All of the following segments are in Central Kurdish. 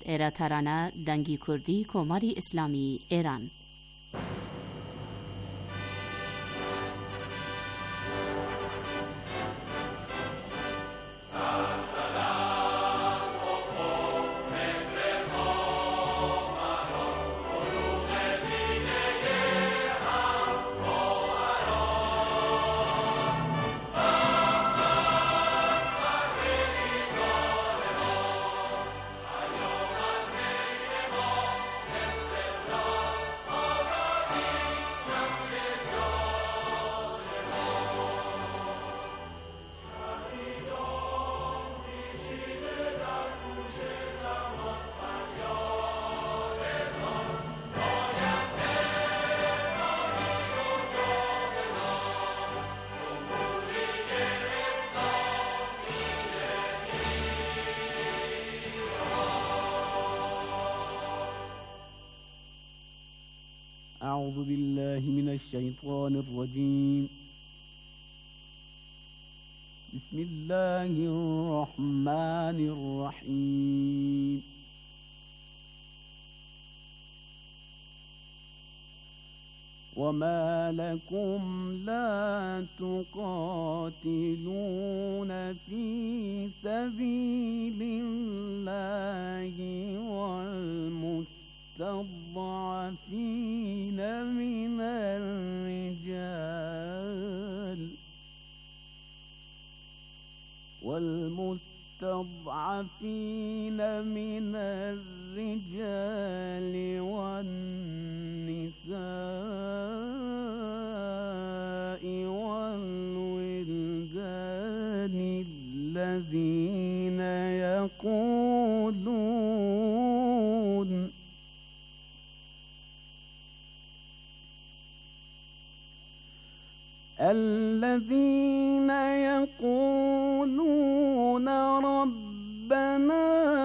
ایراترانه دنگی کردی کماری اسلامی ایران. أعوذ بالله من الشيطان الرجيم. بسم الله الرحمن الرحيم. وما لكم لا تقاتلون في سبيل الله والمستضعفين من الرجال والنساء والولدان الذين يقولون ربنا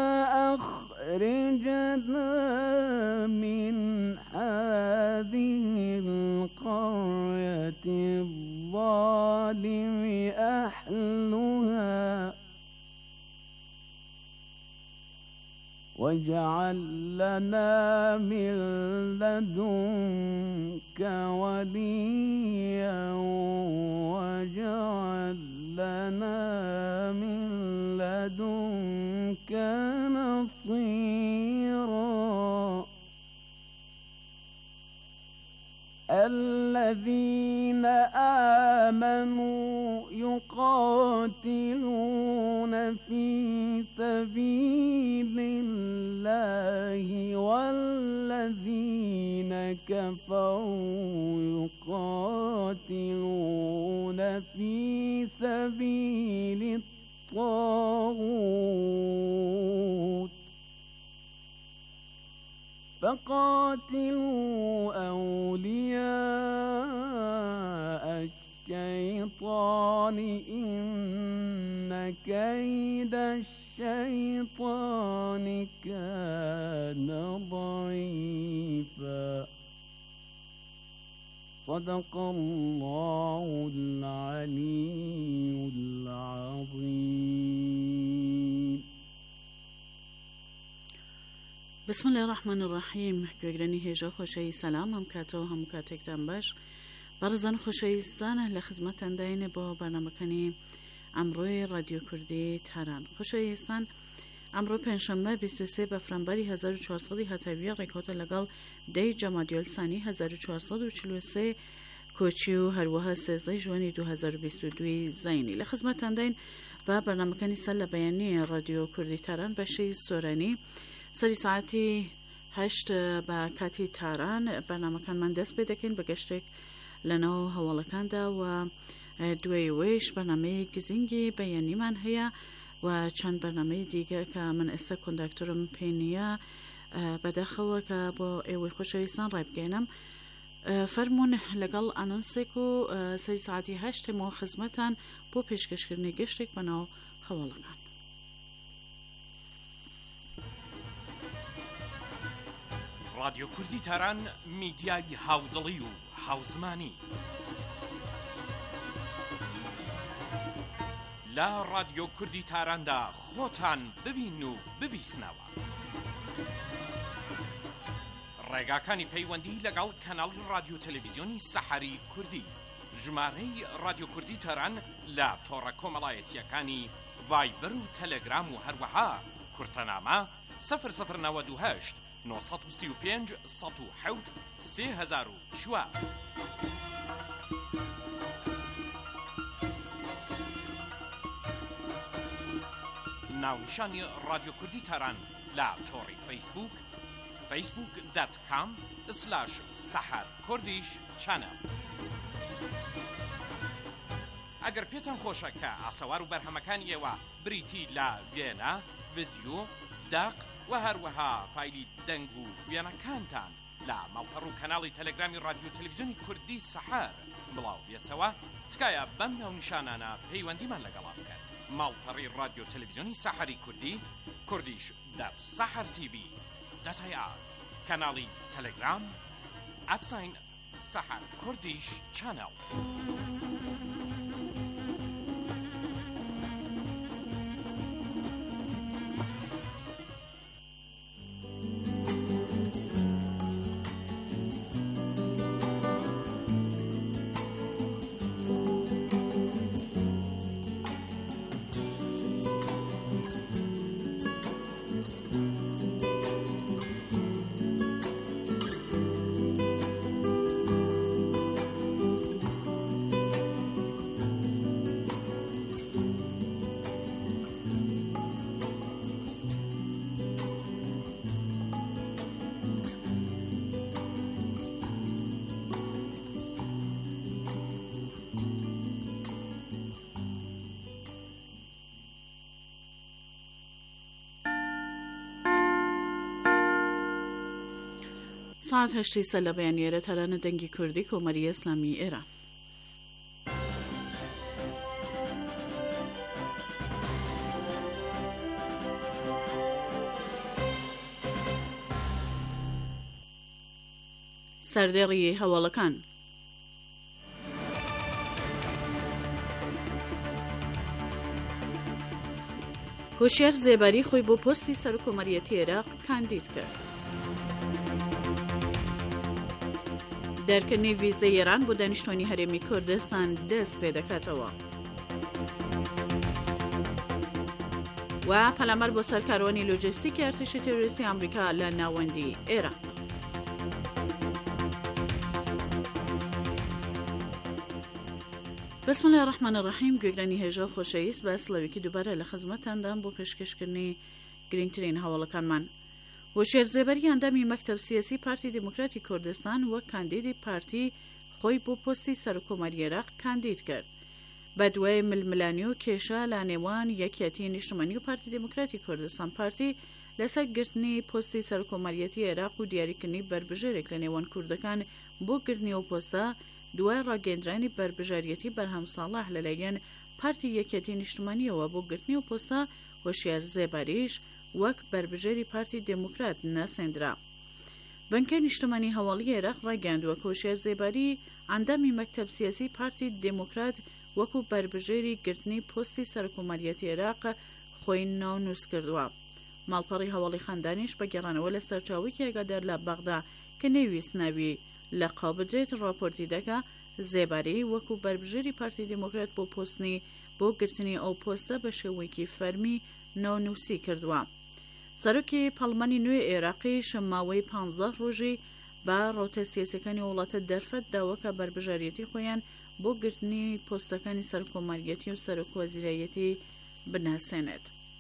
أخرجنا من هذه القرية الظالم أهلها واجعل لنا من لدنك وليا واجعل لنا من لدنك نصيرا. الذين آمنوا يقاتلون في سبيل الله والذين كفروا يقاتلون في سبيل الطاغوت فقاتلوا أولياء الشيطان إن كيد الشيطان كان ضعيفا. صدق الله العلي العظيم. بسم الله الرحمن الرحیم. گوگرانی هجا خوشی سلام هم کاتو هم کاتکتن باش برزن خوشیستان لخدمتن داین با برنامه کنی امروی رادیو کردی تهران. خوشیستان امرو پنجشنبه 23 بفرانبری 1400 هتاوی رکات لگال دی جمادی الثانی 1443 کوچیو هر وها 13 جوانی 2022 زینی لخدمتن داین و برنامه کنی سال بیانی رادیو کردی تهران بشی سورانی سری ساعتی 8 با کاتی تهران برنامه کن من دست بدکن بگشتک لناو هوالکان دا و دوی ویش برنامه گزینگی بیانی من هیا و چند برنامه دیگه که من است کندکتورم پینیا بداخل که با ایوی خوشایستان رای بگینم فرمون لگل انونسیکو سری ساعتی 8 مو خدمتان بو پیشکش کردنی گشتک بناو هوالکان. رادیو کردی تهران میدیای هاودڵی و هاوزمانی لا رادیو کردی تهراندا خۆتان ببین و ببیسنەوە. ڕێگاکانی پەیوەندی لەگەڵ کەناڵی رادیۆ تەلەڤیزیۆنی سەحەری کوردی ژمارەی رادیۆ کوردی تەران لە تۆڕە کۆمەڵایەتیەکانی ڤایبەر و تەلەگرام و هەروەها کورتەنامە 0098 935 107 3004. ناونیشانی رادیۆ کوردی تەران لە تۆڕی فەیسبوک facebook.com/saharkurdish channel. ئەگەر پێتان خۆشە کە ئاسەوار و بەرهەمەکانی ئێوە بریتی لە وێنە، ڤیدیۆ، داق و هەروەها فایلی دەنگ و وێنەکانتان لە ماڵپەڕ و کەناڵی تەلەگرامی رادیۆ تەلەڤیزیۆنی کوردی سەحەر بڵاو بێتەوە، تکایە بەم ناونیشانانە پەیوەندیمان لەگەڵا بکەن. ماڵپەڕی رادیۆ تەلەڤیزیۆنی سەحەری کوردی kurdish.sahartv.ir کەناڵی تەلەگرام @saharkurdish channel. ساعت 8 لە بەیانیێرە تەرانە دەنگی کوردی کۆمەری ئیسلامی ئێران. سەردێڕی هەواڵەکان. هۆشیار زێباری خۆی بۆ پۆستی سەرکۆمەریەتی عێراق کاندید کرد. دەرکردنی ڤیزەی ئێران بۆ دانیشتوانی هەرێمی کوردستان دەست پێ دەکاتەوە. و پەلامەر بۆ سەرکارۆنی لۆجستیکی ئەرتشی تێرۆریستی ئەمریکا لە ناوەندی ئێران. بسم الله الرحمن الرحیم. گوێگرانی هێژە خۆشەویست، بە سڵەوێکی دووبارە لە خزمەتاندام بۆ پێشکەشکردنی گرنگترین هەواڵەکانمان. هۆشیار زێبەری ئەندامی مەکتەب سیاسی پارتی دموکراتی کوردستان وەک کاندیدی پارتی خۆی بۆ پۆستی سەرکۆمەری عێراق کاندید کرد. بە دوای ململانی و کێشە لە نێوان یەکێتی نیشتمانی و پارتی دموکراتی کوردستان پارتی لەسەر گرتنی پۆستی سەرکۆمەریەتی عێراق و دیاریکردنی بربژێرێک لە نێوان کوردەکان بۆ گرتنی ئەو پۆستە، دوای ڕاگەیەندرانی بربژاریەتی بەرهەم ساڵح لەلایەن پارتی یەکێتی نیشتمانیەوە بۆ گرتنی ئەو پۆستە، هۆشیار زێباریش وەک بربژێری پارتی دموکرات ناسێندرا. بنکەی نیشتمانی هەواڵی عێراق ڕاگەیاندووە کە هۆشیار زێباری ئەندامی مەکتەب سیاسی پارتی دموکرات وەکو بربژێری گرتنی پۆستی سەرکۆمەریەتی عێراق خۆی ناونووس کردووە. ماڵپەڕی هەواڵی خەندانیش بە گەڕانەوە لە سەرچاوێکی ئاگادار لە بەغدا کە نەویست ناوی لە قاوبدرێت ڕاپۆرتی دەکا زێباری وەکو بربژێری پارتی دموکرات بۆ پۆستنی بۆ گرتنی ئەو پۆستە بە شێوەیەکی فەرمی ناونووسی کردووە. سەرۆکی پەڵمانی نوێ عێراقی شەماوەی 15 ڕۆژی بە ڕۆتە سیاسەکانی وڵاتە دەرفەت داوەکە بربژاریەتی خۆیان بۆ گرتنی پۆستەکانی سەرکۆمەریەتی و سەرۆکوەزیرایەتی بناسێنێت.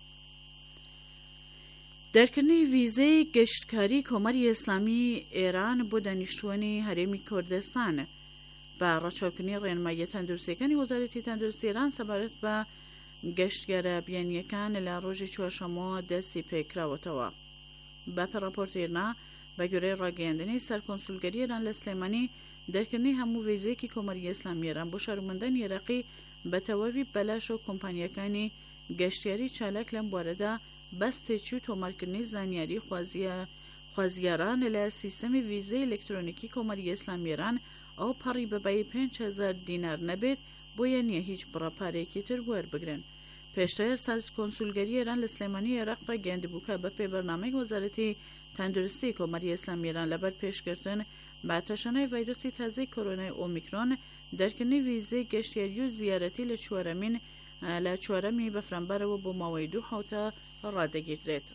دەرکردنی ڤیزەی گەشتکاری کۆمەری ئیسلامی ئێران بۆ دانیشتوانی هەرێمی کوردستان بە ڕەچاوکردنی ڕێنماییە تەندروستیەکانی وەزارەتی تەندروستی ئێران سەبارەت بە گەشتگەرە بیانیەکان لە ڕۆژی چوارشەممەوە دەستی پێکراوەتەوە. بەپێ ڕاپۆرتێرنا بە گوێرەی ڕاگەیاندنی سەرکۆنسولگەری ئێران لە سلێمانی، دەرکردنی هەموو ڤیزەیەکی کۆمەری ئیسلامی ئێران بۆ شارۆمەندانی عێراقی بە تەواوی بەلاش و کۆمپانیەکانی گەشتیاری چالاک لەم بوارەدا بەستێکی و تۆمارکردنی زانیاری خوازیاران لە سیستەمی ڤیزەی ئەلکترۆنیکی کۆمەری ئیسلامی ئێران ئەو پەڕی بەبای 5,000 دینار نەبێت بۆیە نییە هیچ بڕەپارێکی تر وەربگرن. پێشتر سەرکۆنسولگەری ئێران لە سلێمانی عێراق ڕاگەیاندبوو کە بە پێی بەرنامەی وەزارەتی تەندروستی کۆمەری ئیسلامی ئێران لەبەر پێشکردن بە تەشەنەی ڤایرۆسی تازەی کۆرۆنای ئۆمیکرۆن دەرکردنی ویزەی گەشتیاری و زیارەتی لە چوارەمی بەفرەمبەرەوە بۆ ماوەی 2 هەفتە ڕادەگیردرێت.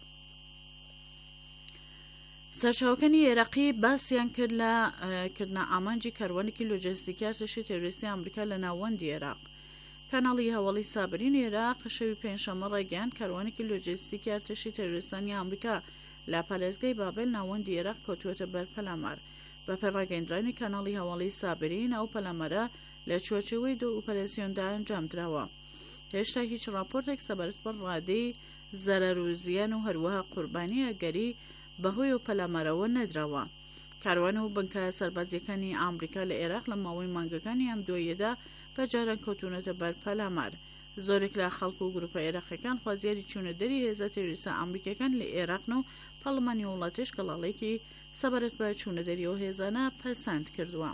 سەرچاوەکانی عێراقی باسییان کرد لە کردنە ئامانجی کاروانێکی لۆجستیکی ئەرتشی تێرۆریستی ئەمریکا لە ناوەندی عێراق. کاناڵی هەواڵی سابرین عێراق شەوی پێنجشەممە ڕێگەیاند کاروانێکی لۆجستیکی ئەرتشی تێرۆریستانی ئەمریکا لە پالێزگای بابل ناوەندی عێراق کەوتووەتە بەر پەلامار. بە پێڕاگەیاندرانی کاناڵی هەواڵی سابرین ئەو پەلامەرە لە چوارچێوەی دو ئۆپەراسیۆندا ئەنجامدراوە. هێشتا هیچ راپۆرتێک سەبارەت بە ڕادەی زەرەر و زیان و هەروەها قوربانی ئەگەری بەهۆی ئەو پەلامەرەوە نەدراوە. کاروان و بنکە سەربازیەکانی ئامریکا لە عێراق لە ماوەی مانگەکانی ئەم دواییەدا بەجاران کەوتونەتە بەر پەلامار. زۆرێک لە خەڵک و گروپە عێراقیەکان خوازیاری چوونەدەری هێزە تێروریستە ئەمریکیەکان لە عێراقن و پەرلەمانی وڵاتیش گەڵاڵێکی سەبارەت بە چوونەدەری ئەو هێزانە پەسەند کردووە.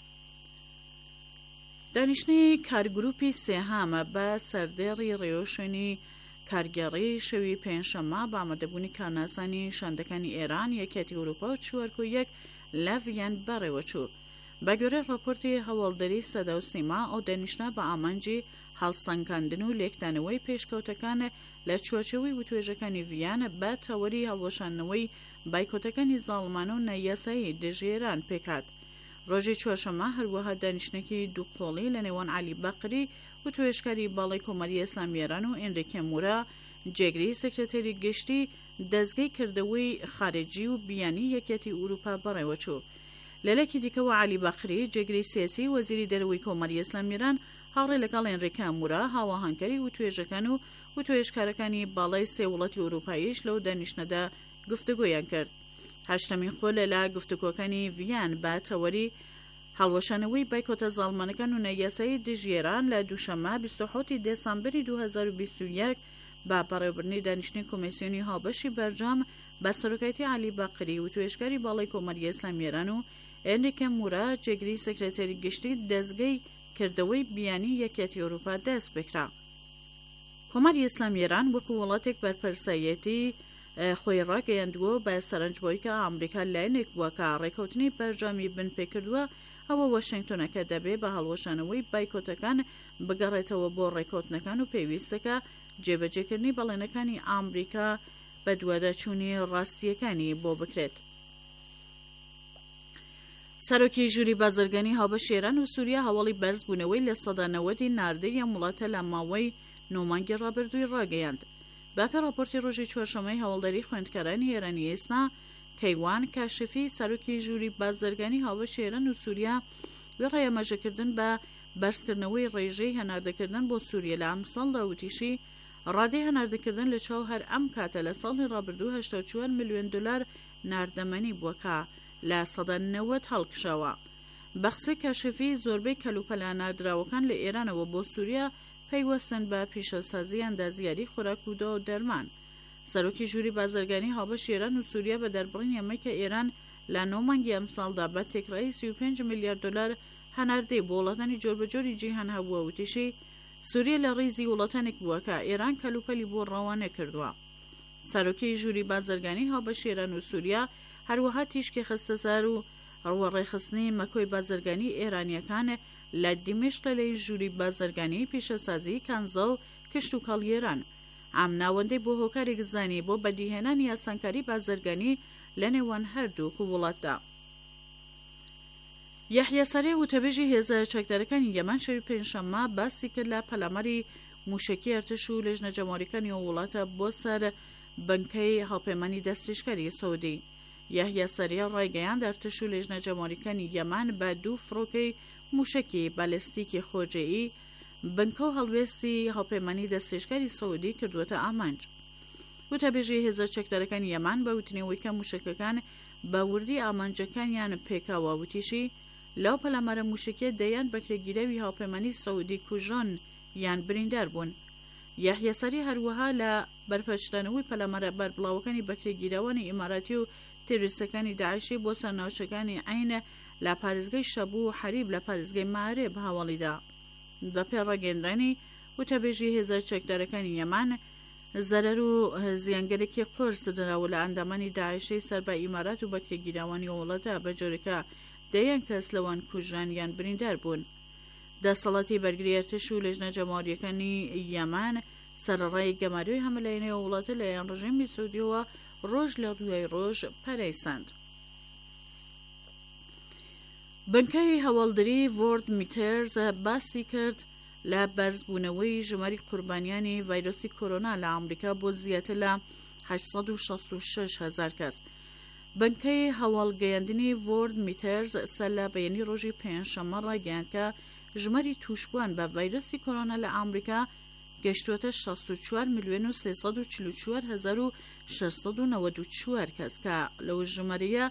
دانیشتنی کارگروپی سێهامە بە سەردێڕی ڕێوەشوێنی کارگەڕی شەوی پێنجشەممە بە ئامادەبوونی کارناسانی شاندەکانی ئێران یەکێتی ئەوروپا و 4.1 لە ڤیان بەڕێوەچوو. بە گوێرەی راپۆرتی هەواڵدەری سەدا و سیما ئەو دانیشتە بە ئامانجی هەڵسەنگاندن و لێکدانەوەی پێشکەوتەکان لە چوارچێوەی وتوێژەکانی ڤیانە بە تەوەری هەڵوەشاندنەوەی بایکۆتەکانی زاڵمان و نایاسایی دژێران پێکات. ڕۆژی چوارشەممە هەروەها دانیشتێکی دووقۆڵی لە نێوان عەلی بەقری و توێژکاری باڵای کۆمەری ئیسلامی ئێران و ئێنریکێ مورا جێگری سکرتێری گشتی دەستگای کردەوەی خارجی و بیانی یەکێتی ئوروپا بەڕێوەچوو. لەلەکی دیکەوە عەلی بەقری جێگری سیاسی وەزیری دەرەوەی کۆمەری ئیسلامی ئێران هاوڕێ لەگەڵ ئێنریکێ مورا هاوەهانکەری و توێژەکان و توێژکارەکانی باڵای سێ وڵاتی ئوروپاییش لەو دانیشتنەدا گفتوگۆیان کرد. هەشتمین خۆ لەلا گفتوگۆکانی ڤیان بە تەوەری هەڵوەشانەوەی بایکۆتە زاڵمانەکان و نەیاسایی دژێران لە دووشەممە 27 دێسامبەری 2021 با بەڕێوەبردنی دانیشتنی کۆمیسیۆنی هاوبەشی بەرجام بە سەرۆکایەتی عەلی بەقری و توێژکاری باڵای کۆمەری ئیسلامی ئێران و ئێنریکێ مورا جێگری سکرتێری گشتی دەستگای کردەوەی بیانی یەکێتی ئەوروپا دەست پێکرا. کۆمەری ئیسلامی ئێران وەکو وڵاتێک بەرپرسایەتی خۆی ڕاگەیاندووە بە سەرنجبۆی کە ئەمریکا لایەنێک بووە کە ڕێکەوتنی بەرجامی بن پێکردووە ئەوە واشنگتۆنەکە دەبێ بە هەڵوەشانەوەی بایکۆتەکان بگەڕێتەوە بۆ ڕێکەوتنەکان و پێویستەکە جێبەجێکردنی بەڵێنەکانی ئەمریکا بە دووادەچوونی ڕاستیەکانی بۆ بکرێت. سەرۆکی ژووری بازرگانی هاوبەشی ئێران و سووریا هەواڵی بەرزبوونەوەی لە سەدا 90 ناردەی ئەم وڵاتە لە ماوەی 9 مانگی ڕابردووی ڕاگەیاند. باپێ راپۆرتی ڕۆژی چوارشەممەی هەواڵدەری خوێندکارانی ئێرانی ئێسنا کەیوان کاشفی سەرۆکی ژووری بازرگانی هاوبەشی ئێران و سووریا وێ ڕێمەژەکردن بە بەرزکردنەوەی ڕێژەی هەناردەکردن بۆ سووریا لە ئەم ساڵدا وتیشی ڕادەی هەناردەکردن لە چاو هەر ئەم کاتە لە ساڵی ڕابردوو 84 ملیۆن دلار ناردەمەنی بووەکە لە سەدا 90 هەڵکشاوە. بەخسی کاشفی زۆربەی کەلوپەلا ناردراوەکان لە ئێرانەوە بۆ سووریا پەیوەستن بە پیشەسازی ئەندازیاری خۆراک و دۆ دەرمان. سەرۆکی ژووری بازرگانی هاوبەشی ئێران و سووریا بە دەربڕینی ئەمەی کە ئێران لە 9 مانگی ئەم ساڵدا بە تێکڕایی 35 میلیارد دلار هەناردەی بۆ وڵاتانی جۆربەجۆری جیهان هەبووە وتیشی سووریا لە ڕیزی وڵاتانێک بووە کە ئێران کەلوپەلی بۆ ڕەوانە کردووە. سەرۆکی ژووری بازرگانی هاوبەشی ئێران و سووریا هەروەها تیشکی خستە سەر و ڕوەڕێخستنی مەکۆی بازرگانی ئێرانیەکان لە دیمشق لەلای ژووری بازرگانی پیشەسازی کانزا و کشت و کاڵیێران. ئەم ناوەندەی بۆ هۆکارێک زانی بۆ بەدیهێنانی یاسانکاری بازرگانی لە نێوان هەردووک وڵاتدا. یەحیا سەرێ وتەبێژی هێزە چەکدارەکانی یەمان شەوی پێنجشەممە باسی کرد لە پەلامەری موشکی ئەرتش و لێژنە جەمهوریەکانی ئەو وڵاتە بۆ سەر بنکەی هەڵپەیمانی دەستێشکاری سەعودی. یەحیا سەرێ ڕایگەیاند ئەرتش و لێژنە جەمهوریەکانی یەمان بە 2 فڕۆکەی موشکی بالستیکی خۆجێیی بنکە و هەڵوێستی هەڵپەیمانی دەستێشکاری سەعودی کردووەتە ئامانج. وتەبێژی هێزە چەکدارەکانی یەمان بە وتنەوەی کە موشکەکان بە وردی ئامانجەکانیان پێکاوە وتیشی لەو پەلامارە موشکێ دەیان بەکرێگیرەوی هاوپەیمانی سەعودی کوژان یان بریندار بوون. یەحیا سەری هەروەها لە بەرپەرشتنەوەی پەلامارە بەربڵاوەکانی بەکرێگیرەوەی ئیماراتی و تێروریستەکانی داعشی بۆ سەرناوچەکانی عینە لە پارێزگای شەبوو و حەریب لە پارێزگای مارێب هاوڵیدا. بە پێڕاگەیاندنی وتەبێژی هێزە چەکدارەکانی یەمان زەرەر و زیانگەرێکی قرس دراوە لە ئەندامانی داعشەی سەر بە ئیمارات و بەکرێگیراوانی وڵاتە بە جۆرەکە دەیان کەس لەوان کوژرانیان بریندار بوون. دەسەڵاتی بەرگری ئەرتش و لەژنە جەمهوریەکانی یەمان سەرڕای گەماریۆی هەمەلایەنەوە وڵاتە لەلایەن ڕژیمی سعودیەوە ڕۆژ لە دوای ڕۆژ پەرەیساند. بنکەی هەواڵدەری وۆرد میترز باسی کرد لە بەرزبوونەوەی ژماری قوربانیانی ڤایرۆسی کۆرۆنا لە ئەمریکا بۆ زیاتر لە 866,000 کەس. بنکەی هەواڵگەیاندنی وۆرد میترز سەر لە بەیانی ڕۆژی پێنجشەممە ڕاگەیاند کە ژماری تووشبووان بە ڤایرۆسی کۆرۆنا لە ئەمریکا گەشتووەتە 64,304,694 کەس کە لەو ژمارەیە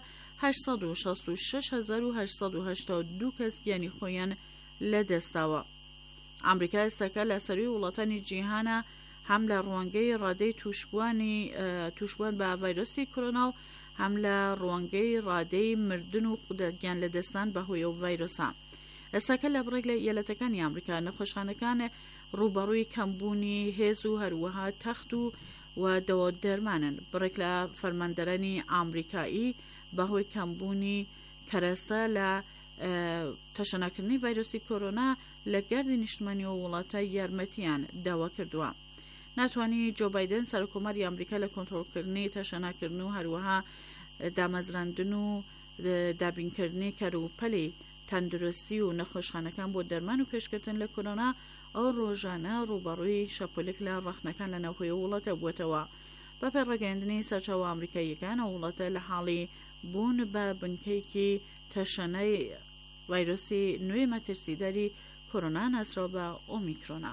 866,882 کەس گیانی خۆیان لەدەستاوە. ئەمریکا ئێستاکە لە سەروی وڵاتانی جیهانە هەم لە ڕوانگەی ڕادەی تووشبووان بە ڤایرۆسی کۆرۆنا و هەم لە ڕوانگەی ڕادەی مردن و گیان لەدەستان بەهۆی ئەو ڤایرۆسە. ئێستاکە لە بڕێک لە ئیالەتەکانی ئەمریکا نەخۆشخانەکان ڕووبەڕووی کەمبوونی هێز و هەروەها تەخت و دەوە دەرمانن. بڕێک لە فەرماندەرانی ئەمریکایی بەهۆی کەمبوونی کەرەستە لە تەشەناکردنی ڤایرۆسی کۆرۆنا لە گەردی نیشتمانی و وڵاتە یارمەتیان داوا کردووە. ناتوانی جۆ بایدن سەرۆکۆماری ئەمریکا لە کۆنتڕۆڵکردنی تەشەناکردن و هەروەها دامەزراندن و دابینکردنی کەروپەلی تەندروستی و نەخۆشخانەکان بۆ دەرمان و پێشکردن لە کۆرۆنا ئەو ڕۆژانە ڕووبەڕووی شەپۆلێک لە ڕەخنەکان لە ناوخۆی وڵاتە بووەتەوە. بە پێڕەگەیاندنی سەرچاوە ئەمریکاییەکان ئەو وڵاتە لە حاڵی بوون بە بنکەیەکی تەشەنەی ڤایرۆسی نوێی مەترسیداری کۆرۆنا ناسراوە بە ئۆمیکرۆنا.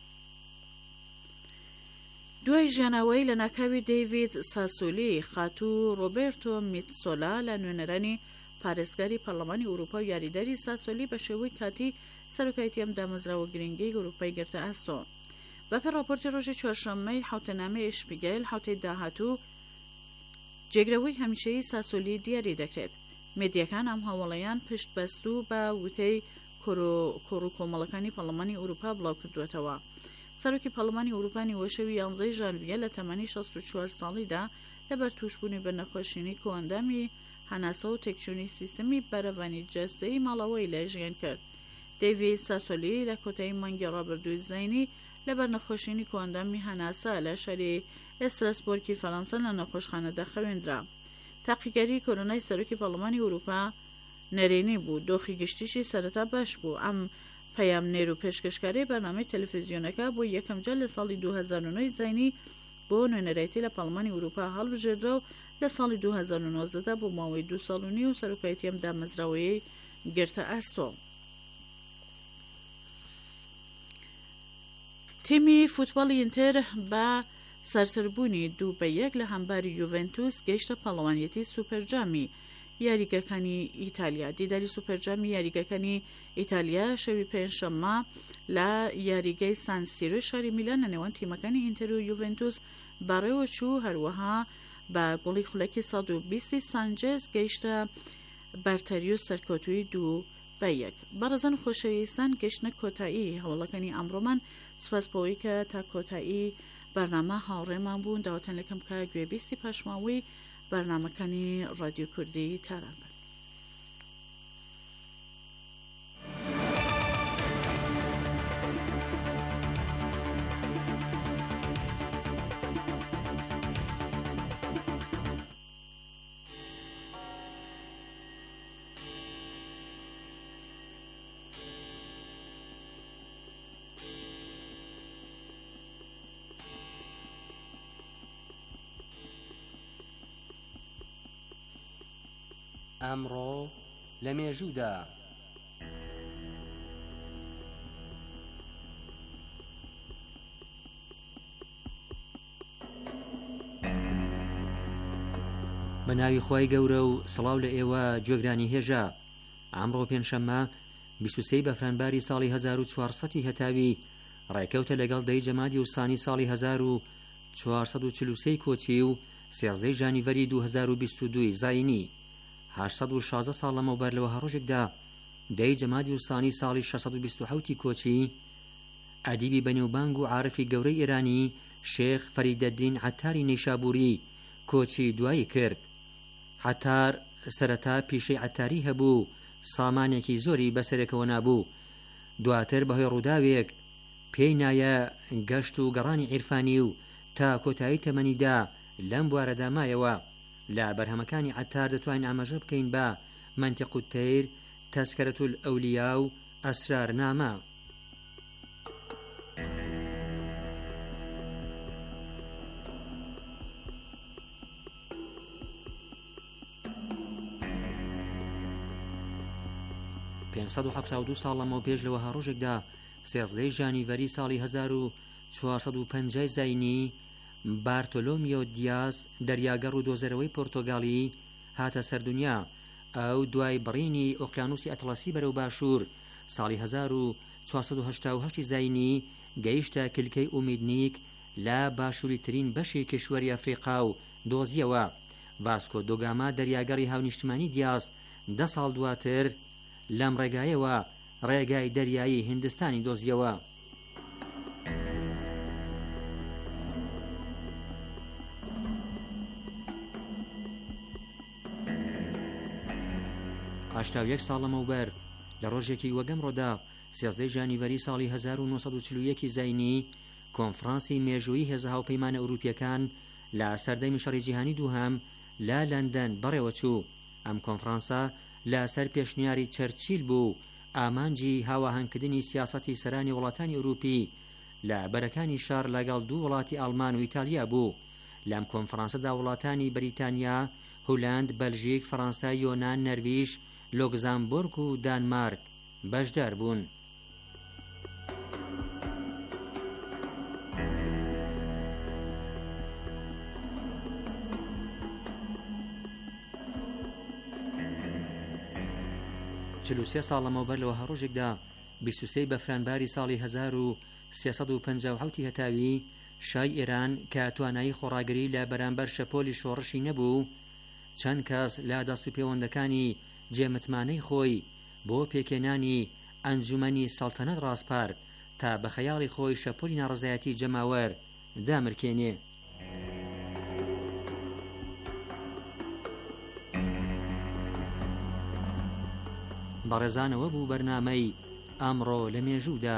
دوای ژیانەوەی لە ناکاوی دەیڤید ساسۆلی خاتوو ڕۆبێرتۆ میتسۆلا لە نوێنەرانی پارێزگاری پەرلەمانی ئەوروپا و یاریداری ساسۆلی بە شێوەی کاتی سەرۆکایەتی ئەم دامەزراوە گرنگی ئەوروپای گرتە ئەستۆ. بەپێ راپۆرتی ڕۆژی چوارشەممەی حوتەنامەی شپیگەل هەفتەی داهاتوو جێگرەوەی هەمیشەیی ساسۆلی دیاری دەکرێت. مێدیەکان ئەم هەوڵەیان پشت بەستوو بە وتەی کۆڕووکۆمەڵەکانی پەرلەمانی ئەوروپا بڵاو کردوێتەوە. سەرۆکی پەرلەمانی ئەوروپانی وەشەوی 11 ژانڤیە لە تەمەنی 64 ساڵیدا لەبەر تووشبوونی بە نەخۆشینی کۆئەندامی هەناسە و تێکچوونی سیستەمی بەرەڤانی جەستەی ماڵەوەی لە ژیان کرد. دەیڤید ساسۆلی لە کۆتایی مانگی ڕابردووی زەینی لەبەر نەخۆشینی کۆئەندامی هەناسە لە شاری ئێستراسبۆرکی فەڕەنسا لە نەخۆشخانەدا خەوێندرا. تاقیگەری کۆرۆنای سەرۆکی پەرلەمانی ئەوروپا نەرێنی بوو، دۆخی گشتیشی سەرەتا باش بوو. ئەم پەیامنێر و پێشکەشکاری بەرنامەی تەلەڤیزیۆنەکە بۆ یەکەم جار لە ساڵی 2009 زەینی بۆ نوێنەرایەتی لە پەرلەمانی ئەوروپا هەڵبژێردرا و لە ساڵی 2019دا بۆ ماوەی 2 ساڵ و نیو سەرۆکایەتی ئەم دامەزراوەیەی گرتە ئەستۆ. تیمی فوتباڵی ئینتر بە سەرتربوونی 2-1 لە هەمباری یوڤێنتوس گەیشتە پەڵەوانیەتی سوپەرجامی یاریگەکانی ئیتالیا. دیداری سوپەرجامی یاریگەکانی ئیتالیا شەوی پێنجشەممە لە یاریگەی سان سیرۆ شاری میلان لە نێوان تیمەکانی ئینتر و یوڤێنتوس بەڕێوە چوو، هەروەها بە گوڵی خولەکی 120 سانچێز گەیشتە بەرتەری و سەرکەوتووی 2-1. بەڕێزان خۆشەویستان، گەشتنە کۆتایی هەوڵەکانی ئەمڕۆمان سپاس بەوەی کە تا کۆتایی بەرنامە هاوڕێمان بوون. داوەتان لەکەم کە گوێبیستی پاشماوەی بەرنامەکانی ڕادیۆ کوردی تاران بن. ئەمڕۆ لە مێژوودا بە ناوی خۆی گەورە و سڵاو لە ئێوە گوێگرانی هێژە. ئەمڕۆ پێنجشەممە 23 بەفرانباری ساڵی 1400 هەتاوی ڕێکەوتە لەگەڵ دەی جەمادی وسانی ساڵی 1443 کۆچی و 13 ژانیڤەری 2022 زاینی. 816 ساڵ لەمەوبەر لەوە هەڕۆژێکدا دەی جەمادی وسانی ساڵی 627 کۆچی ئەدیبی بەنێوبانگ و عارفی گەورەی ئێرانی شێخ فەریدەدین عەتاری نەیشابووری کۆچی دوایی کرد. عەتار سەرەتا پیشەی عەتاری هەبوو، سامانێکی زۆری بەسەرێکەوە نابوو. دواتر بەهۆی ڕووداوێک پێی نایە گەشت و گەڕانی عیرفانی و تا کۆتایی تەمەنیدا لەم بوارەدا مایەوە. لە بەرهەمەکانی عەتار دەتوانین ئاماژە بکەین بە مەنتیق التەیر، تەسکەرەت الئەولیا و ئەسرارنامە. پێنسەد و حەفتا و دوو ساڵ لەمەوە پێش لەوەها ڕۆژێکدا 13 ژانیڤەری ساڵی 1450 زاینی بارتۆلۆمیۆ دیاز دەریاگەڕ و دۆزەرەوەی پۆرتۆگالی هاتە سەردونیا. ئەو دوای بڕینی ئۆقیانوسی ئەتڵەسی بەرەو باشوور ساڵی 1488 زاینی گەیشتە کلکەی ئومیدنیک لە باشووری ترین بەشی کشوەری ئەفریقا و دۆزیەوە. ڤاسکۆ دۆگاما دەریاگەڕی هاونیشتمانی دیاز 10 ساڵ دواتر لەم ڕێگایەوە ڕێگای دەریایی هیندستانی دۆزیەوە. هەشتا و یەک ساڵ لەمەوبەر لە ڕۆژێکی وەگەمڕۆدا 13 ژانیڤەری ساڵی 1940 زاینی کۆنفرانسی مێژووی هێزە هاوپەیمانە ئەوروپیەکان لە سەردەمی شەڕی جیهانی دووهەم لە لەندەن بەڕێوە چوو. ئەم کۆنفرانسە لە سەر پێشنیاری چەرچیل بوو ئامانجی هاواهەنگکردنی سیاسەتی سەرانی وڵاتانی ئەوروپی لە بەرەکانی شار لەگەڵ دوو وڵاتی ئەڵمان و ئیتالیا بوو. لەم کۆنفرانسەدا وڵاتانی بەریتانیا، هۆلاند، بەلژیک، فەڕەنسا، یۆنان، نەرویژ، لۆگزامبۆرگ و دانمارک بەشدار بوون. چلوسێ ساڵ لەمەوبەر لەوە هەڕۆژێکدا 23 بەفرانباری ساڵی 1370 هەتاوی شای ئێران کە توانایی خۆڕاگری لە بەرامبەر شەپۆلی شۆڕشی نەبوو، چەند کەس لە دەست و پەیوەندەکانی جێمتمانەی خۆی بۆ پێکێنانی ئەنجومەنی سەڵتەنەت ڕاستپارد تا بە خەیاڵی خۆی شەپۆلی ناڕزایەتی جەماوەر دامرکێنێ. بەڕێزانەوە بوو بەرنامەی ئەمڕۆ لە مێژوودا.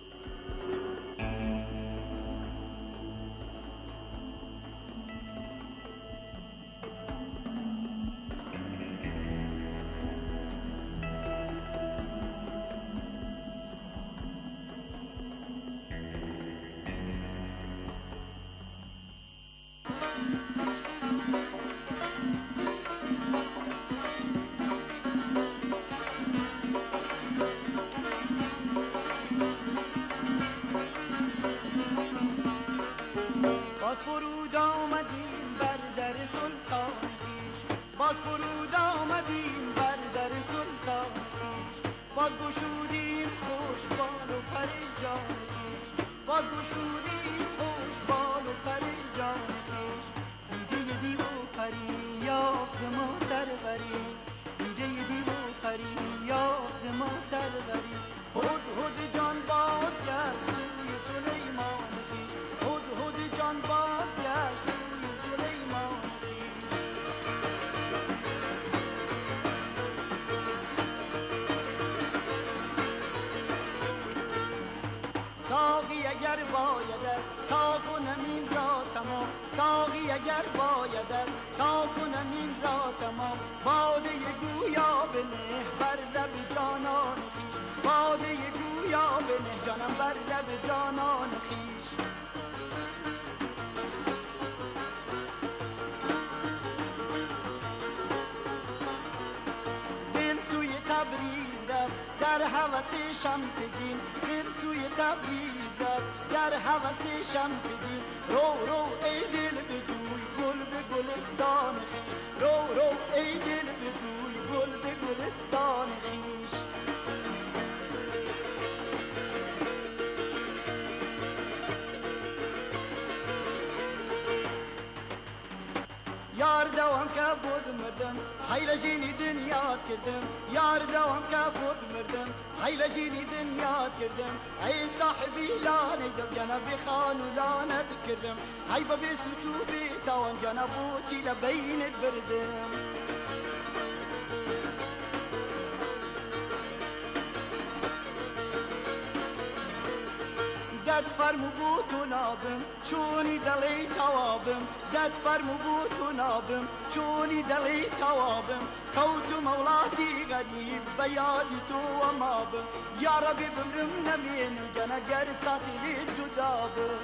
باز فرود آمدیم بر در سلطان خویش، باز گشودیم خوش بال و پریجان خویش، باز گشودیم خوش بال و پریجان خویش. دیده دیو و پری یافت ما سروری، دیده دیو و پری یافت ما سروری. هد هد جان بازگشت سوی سلیمان خویش، هد هد جان بازگشت سوی سلیمان خویش. ساقی اگر بایدد تا کنم این را تمام، ساقی اگر بایدد تا کنم این را تمام. باده گویا بنه بر لب جانان خویش، باده گویا بنه جانم بر لب جانان خویش. دل سوی تبریز رفت در هوس شمس دین، دل سوی تبریز رفت در هوس شمس دین. رو رو ای دل بجوی گل به گلستان خویش، رو رو ای دل بجوی گل به گلستان خویش. یار دوام كابوت مردم حيل جيني دنيات كردم يار دوام كابوت مردم حيل جيني دنيات كردم اي صاحبي لا نيدم جانا بخان ولا نذكردم هاي ببي سوچوبي تاوان جانا بوچي لبين بردم داد فرمو بوتو نابم چونی دلی توابم داد فرمو بوتو نابم چونی دلی توابم كوتو مولاتي غريب بيادي تو ومابم يا ربي بمرم نمين جنا قرصاتي لي جدابم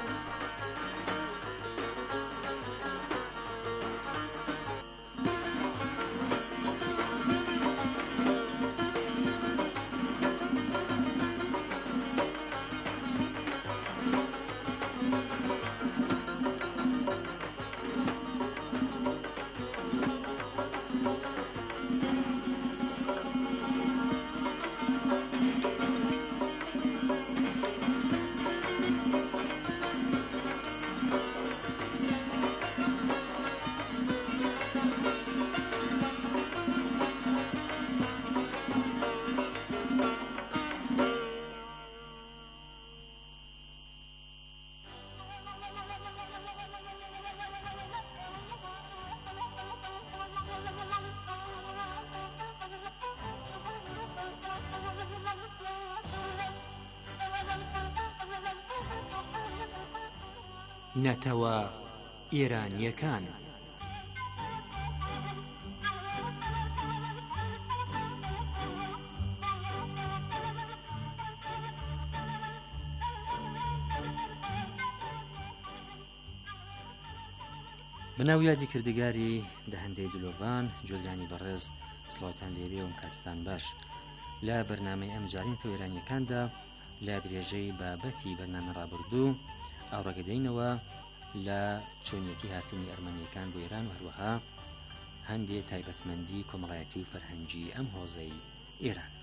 نەتەوە ئێرانیەکان. بەناو یادی کردگاری دەهەندەی دلۆڤان جۆگرانی بەڕێز سڵاوتان لێبێ و کاتتان باش. لە بەرنامەی ئەم جارین تەوێرانیەکاندا لە درێژەی بابەتی بەرنامە ڕابردوو ئاوڕێگەدەینەوە لە چۆنیەتی هاتنی ئەرمەنیەکان بۆ ئێران و هەروەها هەندێک تایبەتمەندی کۆمەڵایەتی و فەرهەنگی ئەم هۆزەی ئێران.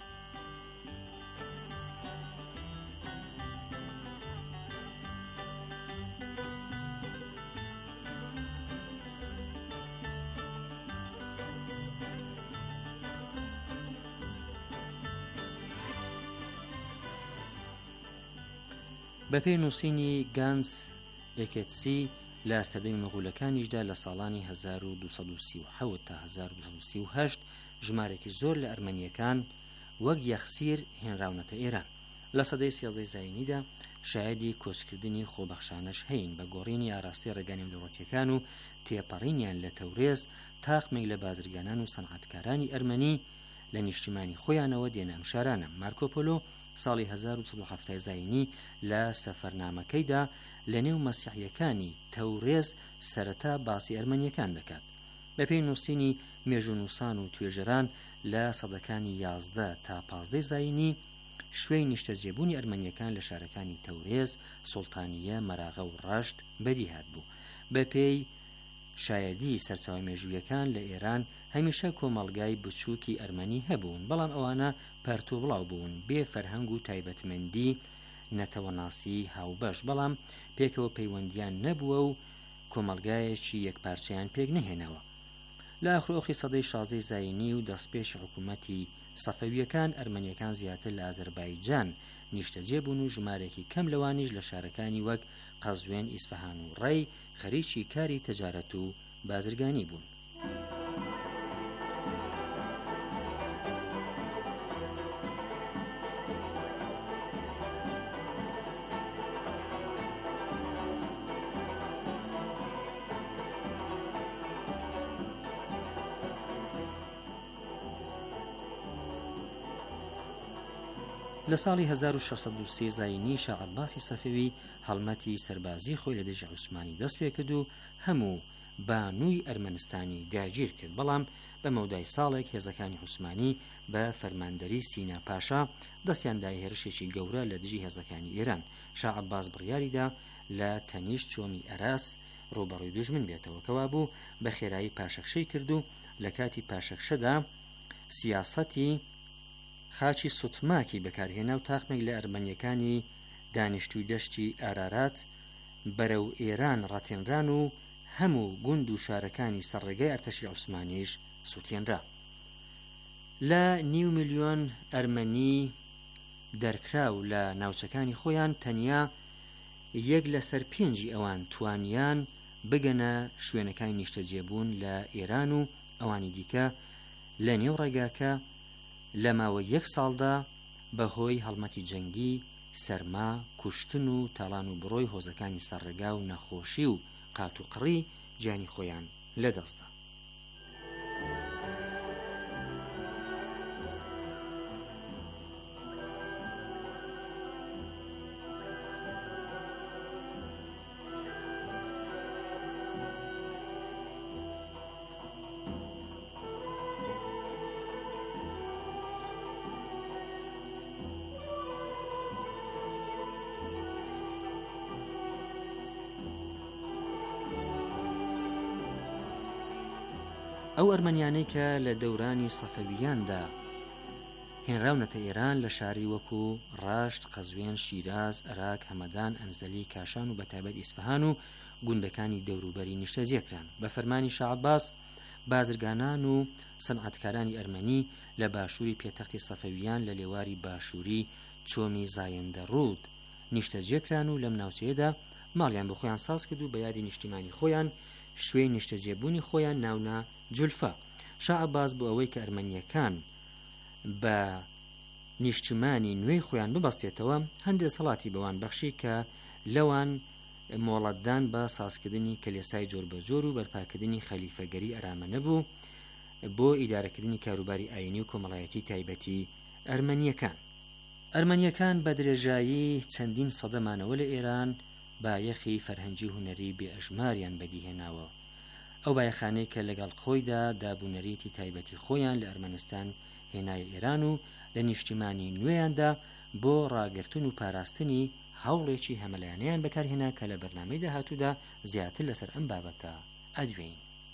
بەپێی نووسینی گانس ئێکێتسی لە ئەستەدەمی مەغولەکانیشدا لە ساڵانی 1237 تا 1238 ژمارێکی زۆر لە ئەرمەنیەکان وەک یەخسیر هێنراونەتە ئێران. لە سەدەی 13 زاینیدا شایەدی کۆچکردنی خۆبەخشانەش هەین بە گۆڕینی ئاراستی ڕێگانی دەوڵەتیەکان و تێپەڕینیان لە تەورێز تاقمێک لە بازرگانان و سەنعەتکارانی ئەرمەنی لە نیشتیمانی خۆیانەوە دێنامشارانە. مارکۆپۆلۆ ساڵی 1970 زاینی لە سەفەرنامەکەیدا لە نێو مەسیحیەکانی تەورێز سەرەتا باسی ئەرمەنیەکان دەکات. بەپێی نووسینی مێژوونووسان و توێژەران لە سەدەکانی 11 تا 15 زاینی شوێی نیشتەجێبوونی ئەرمەنیەکان لە شارەکانی تەورێز، سوڵتانیە، مەراغە و ڕەشت بەدیهات بوو. بەپێی شایەدی سەرچاوە مێژوویەکان لە ئێران هەمیشە کۆمەڵگای بچووکی ئەرمەنی هەبوون، بەڵام ئەوانە پەرتۆ بڵاو بوون بێ فەرهەنگ و تایبەتمەندی نەتەوەناسی هاوبەش، بەڵام پێکەوە پەیوەندیان نەبووە و کۆمەڵگایەکی یەکپارچەیان پێک نەهێنەوە. لە ئاخرۆخی سەدەی 16 زاینی و دەستپێش حکوومەتی سەفەویەکان ئەرمەنیەکان زیاتر لە ئازەربایجان نیشتەجێ بوون و ژمارێکی کەم لەوانیش لە شارەکانی وەک قەزوێن، ئیسفەهان و ڕەی خەریکی کاری تەجارەت و بازرگانی بوون. لە ساڵی 1630 زاینی شاه عەباسی سەفەوی هەڵمەتی سەربازی خۆی لە دژی عوسمانی دەست پێ کرد و هەموو بانووی ئەرمەنستانی داگیر کرد، بەڵام بە مەودای ساڵێک هێزەکانی عوسمانی بە فەرماندەری سینا پاشا دەستیاندای هێرشێکی گەورە لە دژی هێزەکانی ئێران. شاه عەباس بڕیاریدا لە تەنیشت چۆمی ئەراس ڕوبەڕووی دوژمن بێتەوە، کەوا بوو بە خێرایی پاشەکشەی کرد و لە کاتی پاشەکشەدا سیاسەتی خاچی سوتماکی بەکارهێنا و تاقمێک لە ئەرمەنیەکانی دانیشتووی دەشتی ئارارات بەرەو ئێران ڕەتێنران و هەموو گوند و شارەکانی سەرڕێگەی ئەرتەشی عوسمانیش سووتێنرا. لە 9 ملیۆن ئەرمەنی دەرکراو لە ناوچەکانی خۆیان تەنیا 1 لەسەر 5 ئەوان توانیان بگەنە شوێنەکانی نیشتەجێبوون لە ئێران و ئەوانی دیکە لە نێو ڕێگاکە لە ماوەی 1 ساڵدا بەهۆی هەڵمەتی جەنگی، سەرما، کوشتن و تاڵان و بڕۆی هۆزەکانی سەرڕێگا و نەخۆشی و قات و قڕی گیانی خۆیان لەدەستدا. ئەو ئەرمەنیانەی کە لە دەورانی سەفەویاندا هێنراونەتە ئێران لە شاری وەکو ڕاشت، قەزوێن، شیراز، عێراق، هەمەدان، ئەنزەلی، کاشان و بەتایبەت ئیسفەهان و گوندەکانی دەوروبەری نیشتەجێکران. بە فەرمانی شاه عەباس بازرگانان و سەنعەتکارانی ئەرمەنی لە باشووری پێتەختی سەفەویان لە لێواری باشووری چۆمی زایندە ڕوود نیشتەجێکران و لەم ناوچەیەدا ماڵیان بۆ خۆیان ساز کرد و بە یادی نیشتیمانی خۆیان شوێی نیشتەجێبوونی خۆیان ناونە جولفە. شاه عەباس بۆ ئەوەی کە ئەرمەنیەکان بە نیشتیمانی نوێی خۆیان ببەستێتەوە هەندێک سەڵاتی بەوان بەخشی کە لەوان مۆڵەتدان بە سازکردنی کەلێسای جۆربەجۆر و بەرپاکردنی خەلیفەگەری ئەرامە نەبوو بۆ ئیدارەکردنی کاروباری ئاینی و کۆمەڵایەتی تایبەتی ئەرمەنیەکان. ئەرمەنیەکان بە درێژایی چەندین سەدەمانەوە لە ئێران بایەخی فەرهەنگی هونەری بێئەژماریان بەدیهێناوە. ئەو بایەخانەی کە لەگەڵ خۆیدا دابوونەریەتی تایبەتی خۆیان لە ئەرمەنستان هێنای ئێران و لە نیشتیمانی نوێیاندا بۆ ڕاگرتن و پاراستنی هەوڵێکی هەمەلایانەیان بەکارهێنا کە لە بەرنامەی داهاتوودا زیاتر لەسەر ئەم بابەتە ئەدوێین.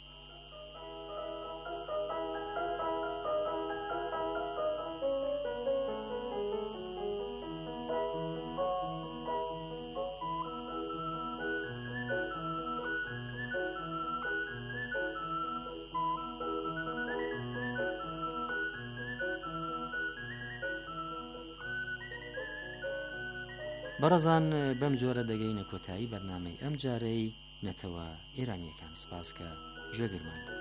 بەڕەزان بەم جۆرە دەگەینە کۆتایی بەرنامەی ئەم جارەی نەتەوە ئێرانیەکان. سپاس کە گوێگرمان بوو.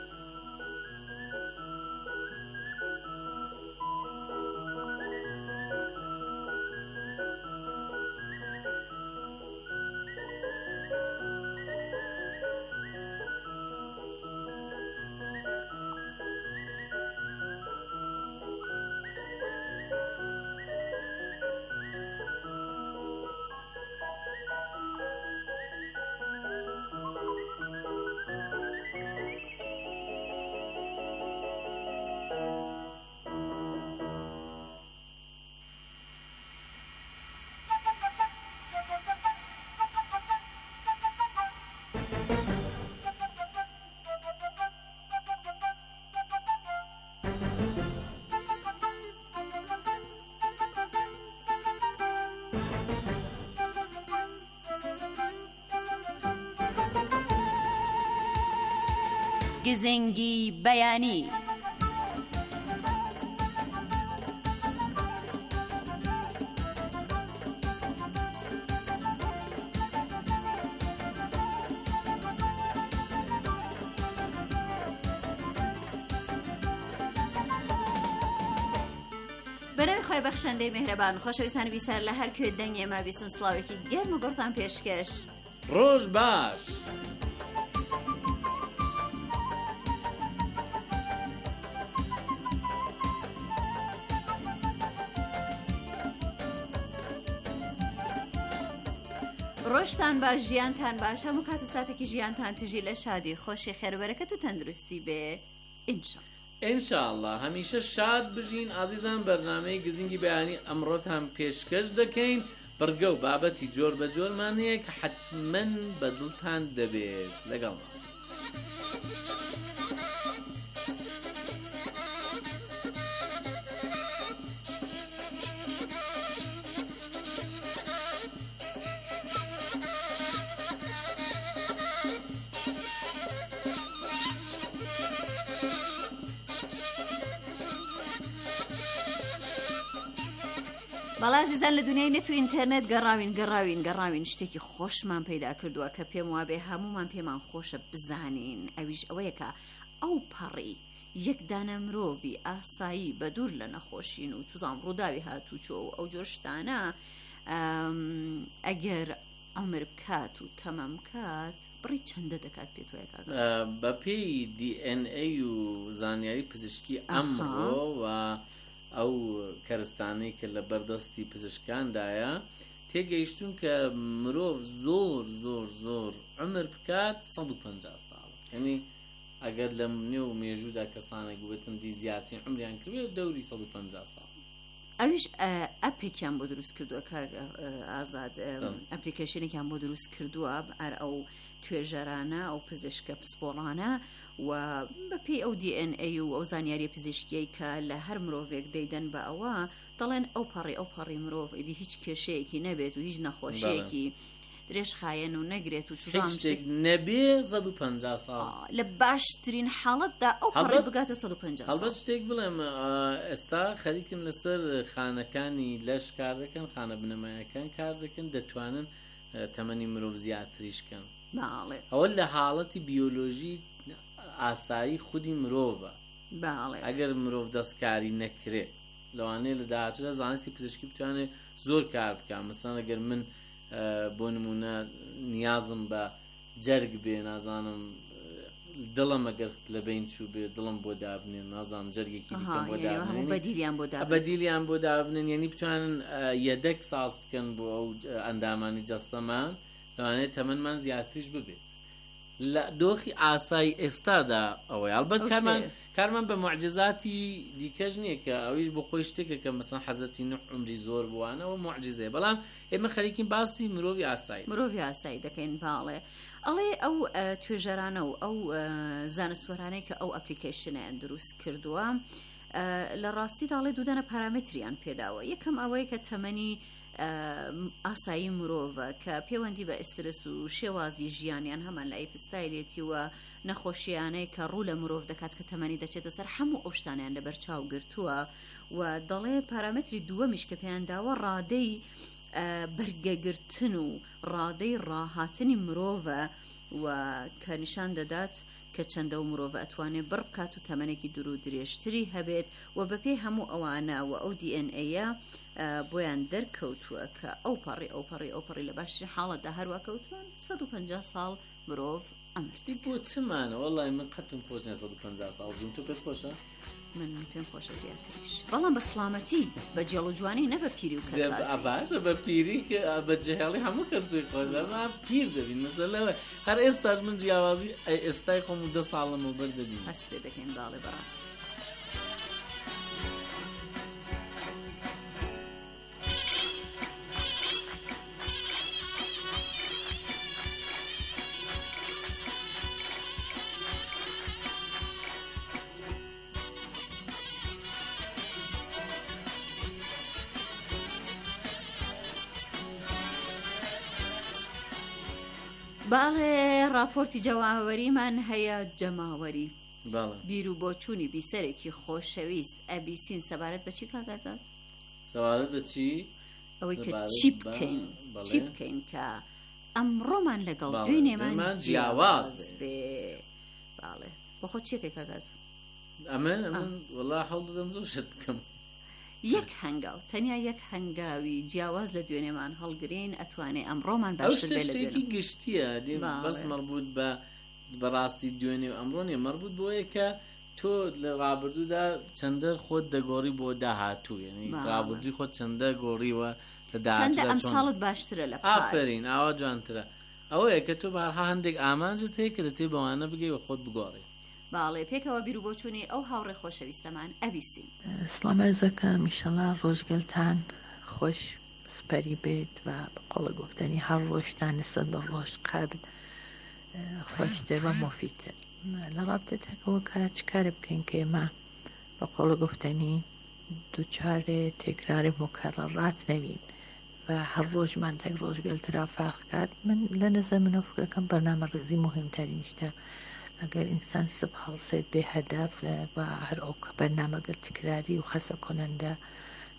گزنگی بەیانی. بەناوی خۆی بەخشەندەی میهرەبان خۆشەویستانی بیسەر لە هەر کوێ دەنگی ئێمە بیستن سڵاوێکی گەرم و گوڵتان پێشکەش. ڕۆژ باش. ڕۆژتان باش، ژیانتان باش، هەموو کات و ساتێکی ژیانتان تژی لە شادی خۆشی خێربەرەکەت و تەندروستی بێ ئینشاءالله. هەمیشە شاد بژین ئازیزان. بەرنامەی گزنگی بەیانی ئەمڕۆتان پێشکەش دەکەین. بڕگە و بابەتی جۆر بە جۆرمان هەیە کە حتمەن بەدڵتان دەبێت. لەگەڵمان بەڵا عزیزان لە دنیای نێت و ئینتەرنێت گەڕاوین شتێکی خۆشمان پەیدا کردووە کە پێم وابێ هەمومان پێمان خۆشە بزانین ئەویش ئەوەیە کە ئەو پەڕی یەک دانە مرۆڤی ئاسایی بە دوور لە نەخۆشین و چوزان ڕووداوی هاتوچۆ و ئەو جۆر شتانە ئەگەر ئەمر بکات و تەمەم کات بڕی چەندە دەکات پێت وایە کاکەس؟ بە پێی DNA و زانیاری پزیشکی ئەمڕۆ و ئەو کەرستانەی کە لە بەردەستی پزیشکاندایە تێگەیشتون کە مرۆڤ زۆر عمر بکات 150 ساڵ، یعنی ئەگەر لە نێو مێژوودا کەسانێک بێتن زیاترین عمریان کردوێت دەوری 150 ساڵ. ئەویش ئەپێکیان بۆ دروست کردووە کە ئازاد ئەپلیکیشنێکیان بۆ دروست کردووە ئەو توێژەرانە ئەو پزیشکە پسپۆڕانە و بەپێی ئەو DNA و ئەو زانیاری پزیشکیەی کە لە هەر مرۆڤێک دەیدەن بە ئەوە دەڵێن ئەو پەڕی مرۆڤ ئیدی هیچ کێشەیەکی نەبێت و هیچ نەخۆشیەکی درێژ خایەن و نەگرێت و شتێک نەبێ 150 ساڵ لە باشترین حاڵەتدا ئەو پەڕی بگاتە 150 ساڵ. هەڵبەت شتێک بڵێم ئێستا خەریکن لەسەر خانەکانی لەش کار دەکەن، خانە بنەمایەکان کار دەکەن، دەتوانن تەمەنی مرۆڤ زیاتریشکەن. ئەوە لە حاڵەتی بیۆلۆژی ئاسایی خودی مرۆڤە. ئەگەر مرۆڤ دەستکاری نەکرێت لەوانەیە لە داهاتوودا زانستی پزیشکی بتوانێت زۆر کار بکەم. مەسەڵەن ئەگەر من بۆ نمونە نیازم بە جەرگ بێ، نازانم دڵم ئەگەر لە بین چوو بێ دڵم بۆ دابنێ، نازانم جەرگێکی دیکەم بۆ دابنێن، بەدیلیان بۆ دابنێن، یعنی بتوانن یەدەک ساز بکەن بۆ ئەو ئەندامانی جەستەمان، لەوانەیە تەمەنمان زیاتریش ببێت. لە دۆخی ئاسایی ئێستادا ئەوەی هەڵبەت کارمان بە معجزاتی دیکەش نییە کە ئەویش بۆ خۆی شتێکە کە مەسەڵەن حەزەتی نوح عمری زۆر بوانەوە معجزەیە، بەڵام ئێمە خەریکین باسی مرۆڤی ئاسایی دەکەین. باڵێ ئەڵێ ئەو توێژەرانە و ئەو زانستوەرانەی کە ئەو ئەپلیکیشنیان دروست کردووە لە ڕاستی داڵێ دوودانە پارامتریان پێداوە. یەکەم ئەوەیە کە تەمەنی ئاسایی مرۆڤە کە پەیوەندی بە ئسترس و شێوازی ژیانیان هەمان لە ئایفستایلێتی و نەخۆشیانەی کە ڕوو لە مرۆڤ دەکات کە تەمەنی دەچێتە سەر هەموو ئەو شتانیان لە بەرچاو گرتووە و دەڵێ پارامتری دووەمیش کە پێیان داوە ڕادەی بەرگەگرتن و ڕادەی ڕاهاتنی مرۆڤە و کە نیشان دەدات کە چەندە و مرۆڤ ئەتوانێت بڕبکات و تەمەنێکی دوور و درێژتری هەبێت و بەپێی هەموو ئەوانە و ئەو DNA بۆیان دەرکەوتووە کە ئەو پەڕی لە باشترین حاڵەتدا هەروە کەوتوان 150 ساڵ مرۆڤ ئەمردی. بۆ چمانە؟ وەڵای من قەتم خۆش نییە 150 ساڵ بووم. تۆ پێت خۆشە؟ من پێم خۆشە زیاتریش، بەڵام بە سڵامەتی بە جێڵ و جوانی نە بە پیری و کەساسی. باشە بە پیری بە جەهێڵی هەموو کەس پێی خۆشە، ئەمە پیر دەبین مەسەلەوە. هەر ئێستاش من جیاوازی ئێستای خۆم 10 ساڵم و بەر دەبین. هەست پێ دەکەین باڵێ بەڕاست. باڵێ راپۆرتی جەواوەریمان هەیە جەماوەری بیر و بۆچوونی بیسەرێکی خۆشەویست ئەبیسین سەبارەت بە چی کاگازات؟ سەبارەت بە چی؟ ئەوەی کە چی بکەین کە ئەمڕۆمان لەگەڵ دوێنێمان جیاواز بێ. باڵێ بۆ خۆ چیەکەی کاگاز؟ ئەمن وەڵا هەوڵ دەدەم زۆر شت بکەم. یەک هەنگاو تەنیا یەک هەنگاوی جیاواز لە دوێنێمان هەڵگرین ئەتوانێ ئەمڕۆمان باشتر بێ لە دوێنێ. شتێکی گشتیە بەس مەربوط بە ڕاستی دوێنێ و ئەمڕۆ نیە، مەربوط بۆیە کە تۆ لە ڕابردوودا چەندە خۆت دەگۆڕی بۆ داهاتوو، یعنی ڕابردووی خۆت چەندە گۆڕیوە لە داهاتوودا چەندە ئەمساڵت باشترە لە پار. ئافرین ئاوا جوانترە. ئەوەیە کە تۆ بەها هەندێک ئامانجت هەیە کە دەتێ بەوانە بگەی و خۆت بگۆڕی. باڵێ پێکەوە بیر و بۆچوونی ئەو هاوڕێ خۆشەویستەمان ئەبیسین. سڵام ئەرزەکەم ئیشەڵا ڕۆژگەلتان خۆش سپەری بێت و بە قۆڵە گفتنی هەر ڕۆژتان لەسەر بە ڕۆژ قابل خۆشتر و مۆفیدتر. لە ڕابطەتەکەوە کات چکارە بکەین کە ئێمە بە قۆڵە گفتنی دووچارێ تێکراری مکەرڕات نەوین و هەر ڕۆژمان تەک ڕۆژگەلترا فارقات. من لە نەزەر منەوە فکرەکەم بەرنامە ڕێزی مهمترین شتە. ئەگەر ئینسان سب هەڵسێت بێ هەدەف بە هەر ئەو کە بەرنامەگەر تکراری و خەسە کۆنەندە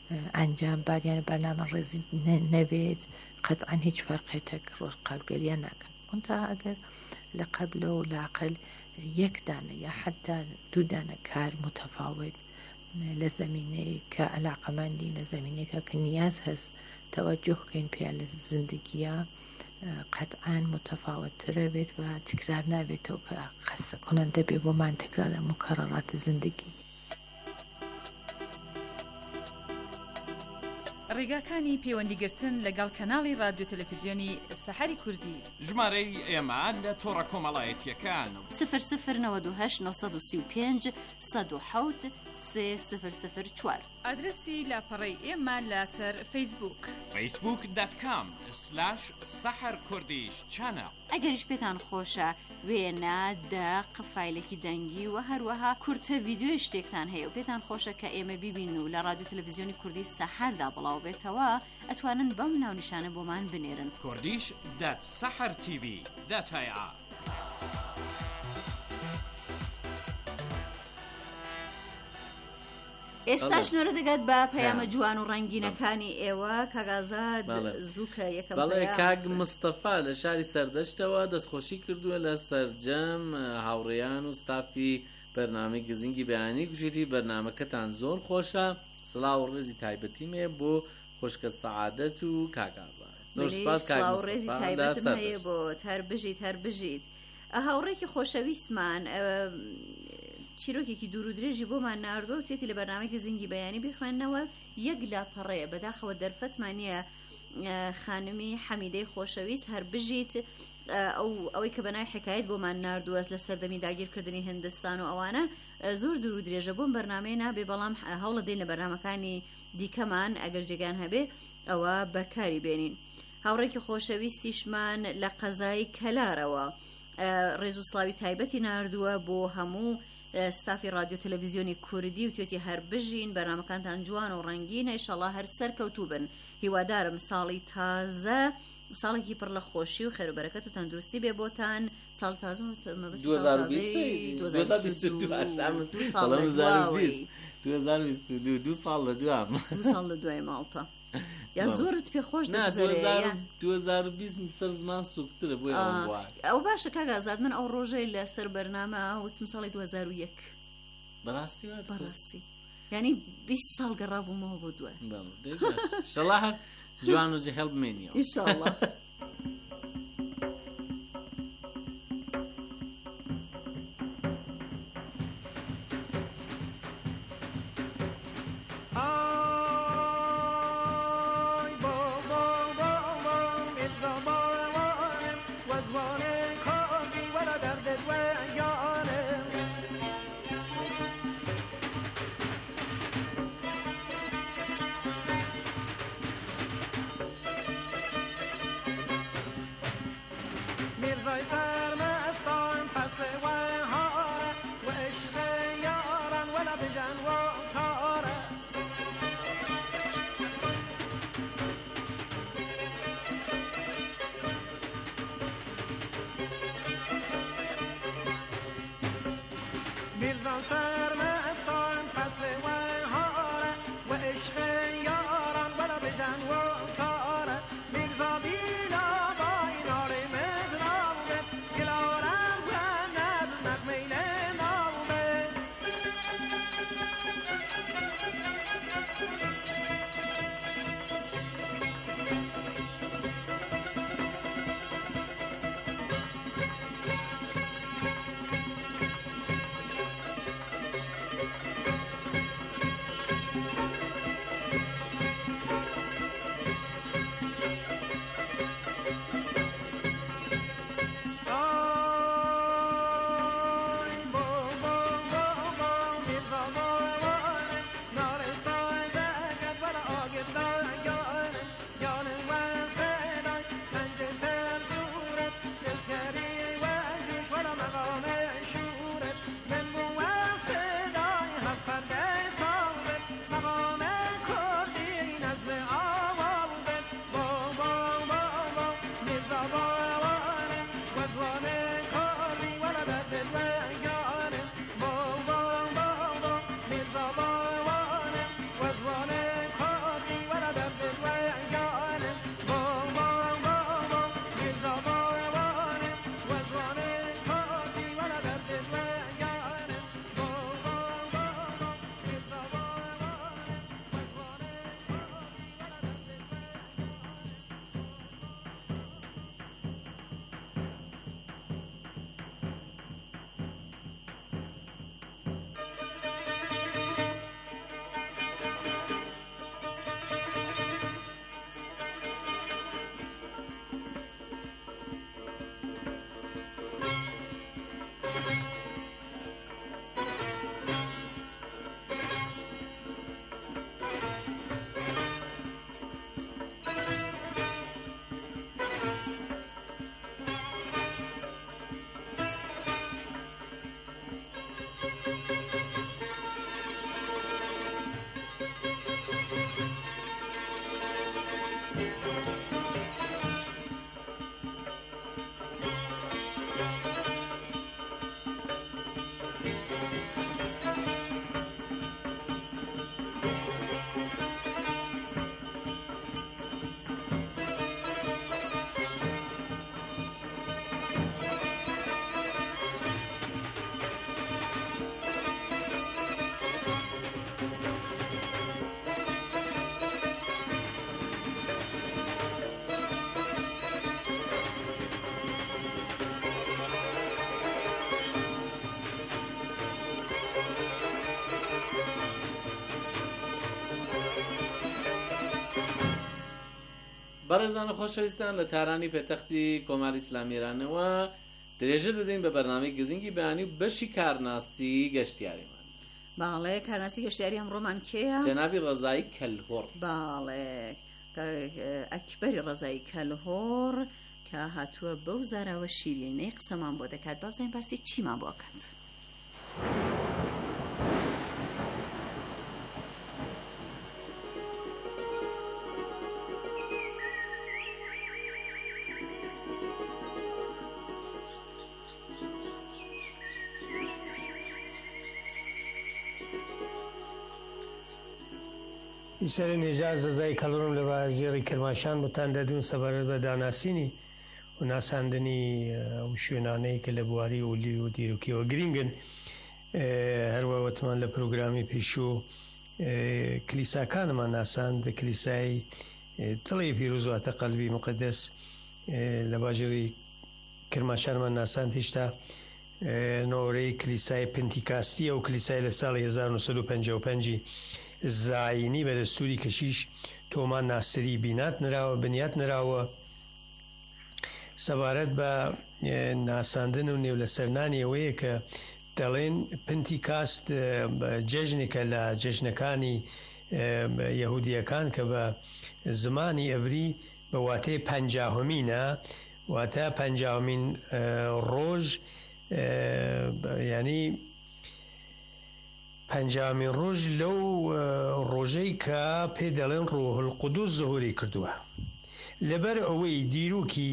ئەنجام باریانە بەرنامە ڕێزی نەبێت قەتعاً هیچ فەرقێتێک ڕۆژ قابلگەریان ناکەن ئەوەنتا ئەگەر لە قەبلە و لاقل یەک دانە یا حتا دوو دانە کار متەفاوت لە زمینەیە کە علاقەمەندی لە زمینێکە کە نیاز هەست تەوەجۆ بکەین پێ لە زندگیە قەتعاً متەفاوتترە بێت و تکرار نابێتەوە کە قەسە کۆنەندە بێ بۆمان تکرارە مکەڕەڕاتە زندگی. ڕێگاکانی پەیوەندیگرتن لەگەڵ کەناڵی رادیۆ تەلەڤیزیۆنی سەحەری کوردی ژمارەی ئێمە لە تۆڕە کۆمەڵایەتیەکان 009235 107 3004 ئادرسی لاپەڕەی ئێمە لەسەر فەیسبوک facebook.com/saharkurdish-channel. ئەگەریش پێتان خۆشە وێنە دەق فایلێکی دەنگی و هەروەها کورتە ڤیدیۆی شتێکتان هەیە و پێتان خۆشە کە ئێمە ببین و لە رادیۆ تەلەڤیزیۆنی کوردی سەحەردا بڵاو بێتەوە ئەتوانن بەم ناونیشانە بۆمان بنێرن kurdish.sahartv.ir. ئێستا ژنۆرە دەگات بە پەیامە جوان و ڕەنگینەکانی ئێوە کاگازات زووکە یەکەم بەڵێ کاگ مستەفا لە شاری سەردەشتەوە دەستخۆشی کردووە لە سەرجەم هاوڕێیان و ستافی بەرنامەی گزینگی بەیانی گوشێتی بەرنامەکەتان زۆر خۆشە سڵاو و ڕێزی تایبەتیم هەیە بۆ خوشکە سەعادەت و کاگازات زۆر سپاس سڵاو و ڕێزی تایبەتم هەیە بۆ هەر بژیت هاوڕێکی خۆشەویستمان چیرۆکێکی دوور و درێژی بۆمان ناردووە و توێتی لە بەرنامەی زینگی بەیانی بیخوێننەوە یەک لاپەڕەیە بەداخەوە دەرفەتمانە خانمی حەمیدەی خۆشەویست هەر بژیت ئەوەی کە بەناوی حکایەت بۆمان ناردووە لە سەردەمی داگیرکردنی هندستان و ئەوانە زۆر دوور و درێژە بۆم بەرنامەیە نابێ بەڵام هەوڵە دێن لە بەرنامەکانی دیکەمان ئەگەر جێگان هەبێ ئەوە بەکاری بێنین. هاوڕێکی خۆشەویستیشمان لە قەزای کەلارەوە ڕێز و سڵاوی تایبەتی ناردووە بۆ هەموو ستافی رادیۆ تەلەڤیزیۆنی کوردی و توێتی هەر بژین بەرنامەکانتان جوان و ڕەنگینە ئینشەڵڵا هەر سەرکەوتوو بن هیوادارم ساڵی تازە ساڵێکی پڕ لە خۆشی و خێر و بەرەکەت و تەندروستی بێ بۆتان ساڵ تازە 2022 ساڵ لە دوای ماڵتە یا زۆرت پێ خۆش دەگوزارێ 2020 سەر زمان سوکترە بۆی ئەو باشە کاگازات من ئەو ڕۆژەی لەسەر بەرنامە وتم ساڵی 2001 بەڕاستی ینی 20 ساڵ گەڕابوومەوە بۆ دوای شەڵا جوان و جەهێڵ بمێنیەوە ئینشاڵڵا. میرزا سرمستان فصل وهاره و عشق یاران ولا بجن و تاره میرزا بینا با این آره مزرابه گلارم و نزل نقمیل نامه بەڕێزانە خۆشەویستان لە تارانی پێتەختی کۆماری ئیسلامی ئێرانەوە درێژە دەدەین بە بەرنامەی گزینگی بەیانی و بەشی کارناسی گەشتیاریمان. باڵێ کارناسی گەشتیاری ئەمڕۆمان کێیە؟ جەنابی ڕەزایی کەلهۆڕ. باڵێ ئەکبەری ڕەزایی کەلهۆڕ کە هاتووە بەو زاراوە شیرینەی قسەمان بۆ دەکات. با بزانین باسی چیمان بۆ کات. ئیسەر نێژا زەزای کەڵڕم لە باژێڕی کرماشان بتان دەدون سەبارەت بە داناسینی و ناساندنی و شوێنانەی کە لە بواری ولی و دیروکیەوە گرنگن. هەروە وەتمان لە پرۆگرامی پێشوو کلیساکانمان ناساند لە کلیسای دڵی پیرۆزواتە قەلبی مقدس لە باژێڕی کرماشانمان ناساند. هێشتا نۆرەی کلیسای پنتیکاستیە و کلیسای لە ساڵی 1955 زاینی بە دەستوری کەشیش تۆمان ناسری بنیات نراوە. سەبارەت بە ناساندن و نێو لە سەرنانی ئەوەیە کە دەڵێن پنتیکاست جەژنێکە لە جەژنەکانی یەهودیەکان کە بە زمانی ئەبری بە واتەی پەنجاهەمینە، واتە پەنجاهەمین ڕۆژ، ینی پەنجاهەمین ڕۆژ لەو ڕۆژەی کە پێ دەڵێن ڕۆح القودوس زهوری کردووە. لەبەر ئەوەی دیروکی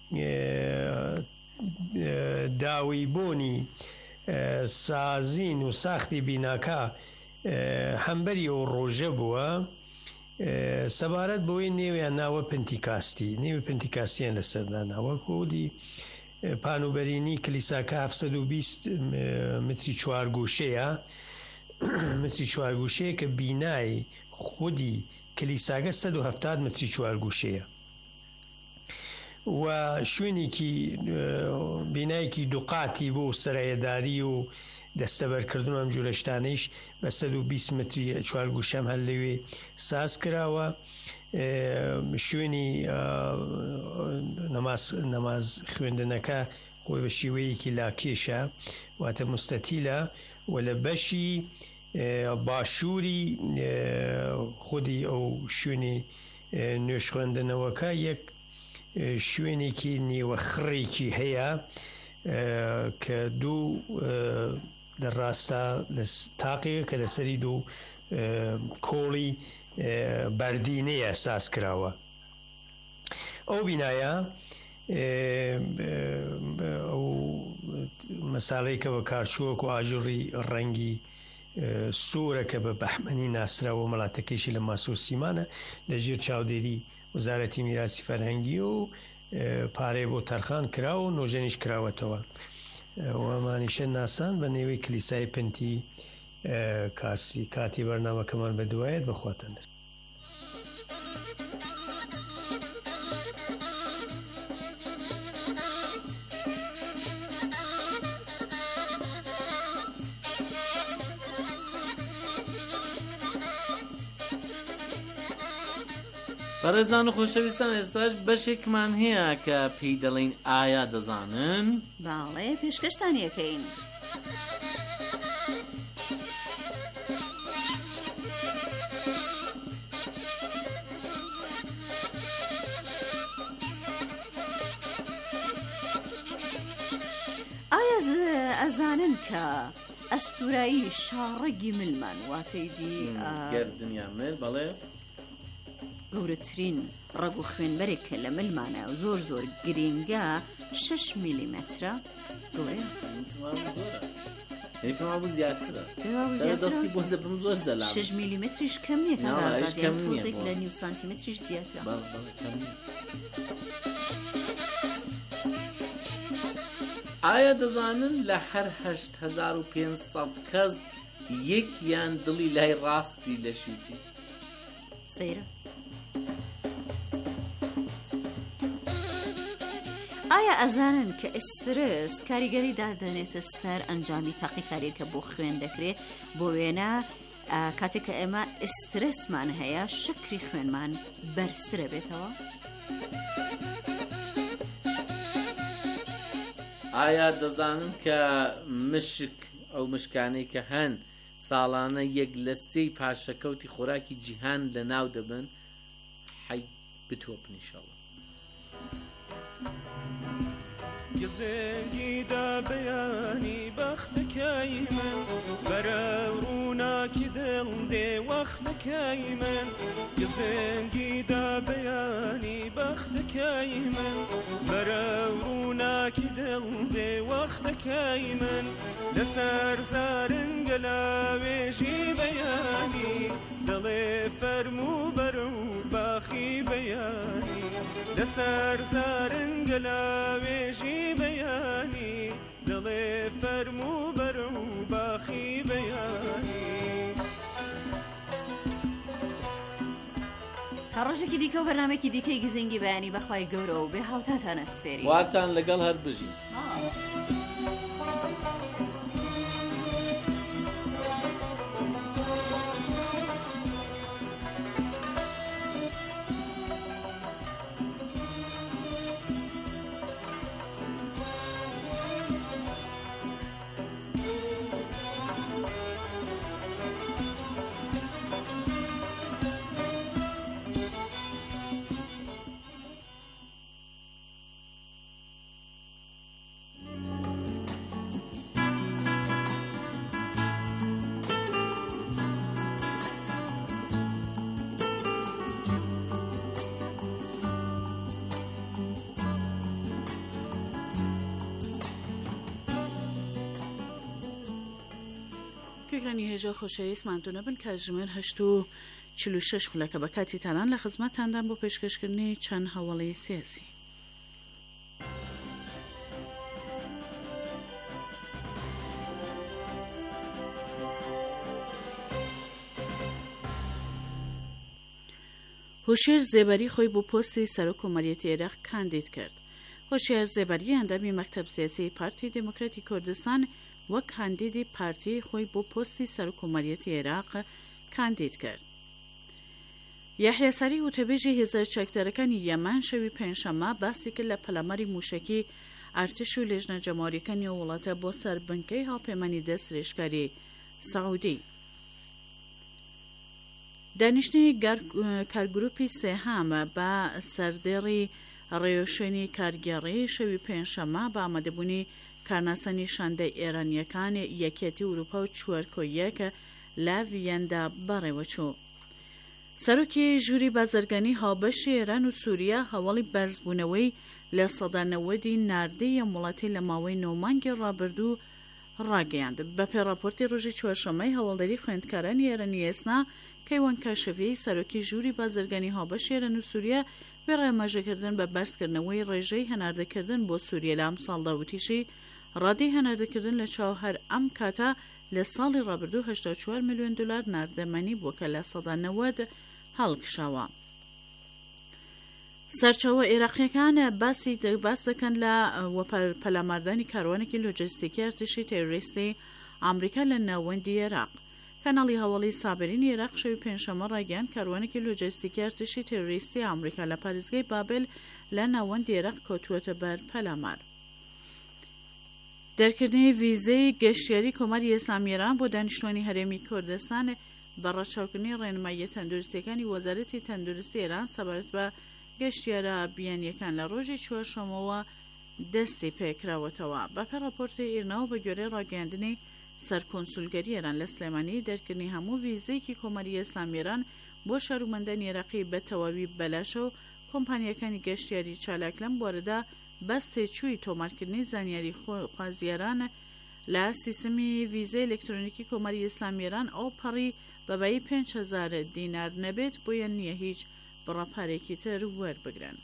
داوی بۆنی سازین و ساختی بیناکە هەمبەری ئەو ڕۆژە بووە، سەبارەت بۆی نێویان ناوە پنتیکاستی، نێوی پنتیکاستیان لەسەرداناوە. کۆدی پانوبەرینی کلیساکە 720 متری چوارگوشەیە، متری چوارگوشەیە کە بینای خودی کلیساگە 170 متری چوارگوشەیە و شوێنێکی بینایەکی دووقاتی بۆ سەرایەداری و دەستەبەرکردن ئەم جوورە شتانەیش بە 120 متری چوارگوشەم هەر لەوێ ساز کراوە. شوێنی نەماز خوێندنەکە خۆی بە شێوەیەکی لاکێشە، واتە مستەتیلە، و لە بەشی باشووری خودی ئەو شوێنی نوێش خوێندنەوەکە یەک شوێنێکی نیوەخڕێکی هەیە کە دوو دەڕاستە لە تاقەیە کە لەسەری دوو کۆڵی بەردینەیە ساز کراوە. ئەو بینایە ئەو مەساڵەی کە بە کارچووەک و ئاژوڕی ڕەنگی سوورە کە بە بەحمەنی ناسراوە مەڵاتەکەیشی لە ماسۆسیمانە لەژێر چاودێری وەزارەتی میراسی فەرهەنگی و پارەی بۆ تەرخان کراوە و نۆژەنیش کراوەتەوە. وەمانیشە ناسان بە نێوەی کلیسای پنتی کاسی. کاتی بەرنامەکەمان بە دوایەت بەخواتە نست. بەڕێزان و خۆشەویستان، ئێستاش بەشێکمان هەیە کە پێی دەڵێن ئایا دەزانن؟ باڵێ پێشکەشتان یەکەین. ئایا ئەزانن کە ئەستورایی شاڕەگی ملمان واتەی دی گەردنیا مل بەڵێ گەورەترین ڕەگ و خوێنبەرێک کە لە ملمانە و زۆر زۆر گرنگە 6 میلیمەترە گەورەیە. پێما بوو زیاترە، دەستی بۆ دەبم زۆر زەلا. 6 میلیمەتریش کەم نییە، کەمزێک لە نیو سانتیمەتریش زیاترە. ئایا دەزانن لە هەر 8500 کەس یەکیان دڵی لای ڕاستی لەشیتی؟ سەیرە. ئایا ئەزانن کە ئسترس کاریگەری دادەنێتە سەر ئەنجامی تاقیکاریەکە بۆ خوێن دەکرێت، بۆ وێنە کاتێک کە ئێمە ئسترسمان هەیە شەکری خوێنمان بەرزترە بێتەوە؟ ئایا دەزانن کە مشک ئەو مشکانەی کە هەن ساڵانە 1/3 پاشەکەوتی خۆراکی جیهان لە ناو دەبن؟ حی بتوپن ئینشاڵڵا. گزنگیدا بەیانی بەختەکەی من بەرە ڕووناکی دڵ دێ وەختەکەی من گزنگیدا بەیانی بەختەکەی من بەرە ڕووناکی دڵ دێ وەختەکەی من لەسەر زارنگە لاوێژی بەیانی دڵێ فەرموو بەرە و باخی بەیانی لەسەر زارنگە لاوێژی بەیانی دڵێ فەرموو بەرە و باخی بەیانی. تا ڕۆژێکی دیکە و بەرنامێکی دیکەی گزنگی بەیانی بەخوای گەورە و بێ هاوتاتانە سپێری واتان لەگەڵ هەر بژین. گوێگرانی هێژە خۆشەویستمان بن کە ژمێر 8:46 خولەکە بە کاتی تالان لە خزمەتتاندان بۆ پێشکەشکردنی چەند هەوڵی سیاسی. هۆشیار زێبەری خۆی بۆ پۆستی سەرۆک کۆمەڵیەتی عێراق کاندید کرد. هۆشیار زێبەری ئەندامی مەکتەب سیاسی پارتی دموکراتی کوردستان وەک کاندیدی پارتی خۆی بۆ پۆستی سەرۆک کۆمەڵیەتی عێراق کاندید کرد. یاحیا ساری وتەبێژی هێزە چەکدارەکانی یەمان شەوی پێنجشەممە باسی کرد لە پەلاماری موشکی ئارتش و لێژنە جەمهوریەکانی وڵاتە بۆ سەر بنکەی هاوپەیمانی دەست ڕێژکاری سەعودی. دانیشتنی کارگروپی سێهامە بە سەردێڕی ڕێوشێنی کارگێڕی شەوی پێنجشەممە بە ئامادەبوونی کارناسانی شاندەی ئێرانیەکان یەکێتی ئوروپا و چوەرکۆیەکە لە ڤیەندا بەڕێوەچوو. سەرۆکی ژووری بازرگانی هاوبەشی ئێران و سووریا هەواڵی بەرزبوونەوەی لە سەدانەوەدی ناردەی وڵاتی لە ماوەی 9 مانگی ڕابردوو ڕاگەیاند. بە پێڕاپۆرتی ڕۆژی چوارشەممەی هەواڵدەری خوێندکارانی ئێرانی ئێسنا کەیوان کاشەفی سەرۆکی ژووری بازرگانی هاوبەشی ئێران و سووریا بێ ڕێمەژەکردن بە بەرزکردنەوەی ڕێژەی هەناردەکردن بۆ سووریا لە ئەم ساڵدا وتیشی ڕادی هەناردەکردن لە چاو هەر ئەم کاتە لە ساڵی ڕابردوو 84 میلیۆن دلار ناردەمەنی بووە کە لە سەدا 90 هەڵکشاوە. سەرچاوە عێراقیەکان باس دەکەن لە پەلاماردانی کاروانێکی لۆجستیکی ئەرتشی تێروریستی ئەمریکا لە ناوەندی عێراق. کاناڵی هەواڵی سابرینی عێراق شەوی پێنجشەممە ڕاگەیاند کاروانێکی لۆجستیکی ئەرتشی تێروریستی ئەمریکا لە پارێزگای بابل لە ناوەندی عێراق کەوتووەتە بەر پەلامار. دەرکردنی ڤیزەی گەشتیاری کۆماری ئیسلامی ئێران بۆ دانیشتوانی هەرێمی کوردستان بە ڕەچاوکردنی ڕێنماییە تەندروستیەکانی وەزارەتی تەندروستی ئێران سەبارەت بە گەشتیارە بیانیەکان لە ڕۆژی چوارشەممەوە دەستی پێکراوەتەوە. بەپێ ڕاپۆرتی ئێرناوە بە گوێرەی ڕاگەیاندنی سەرکۆنسولگەری ئێران لە سلێمانی دەرکردنی هەموو ڤیزەیەکی کۆماری ئیسلامی ئێران بۆ شەرومەندانی عێراقی بە تەواوی بەلاشە و کۆمپانیەکانی گەشتیاری چالاک لەم بوارەدا بەس تێچووی تۆمارکردنی زانیاری خوازیاران لە سیستمی ڤیزە ئەلکترۆنیکی کۆماری ئیسلامی ئێران ئەو پەڕی بەبایی 5,000 دینار نەبێت بۆیە نییە هیچ بڕاپارێکی تر وەربگرن.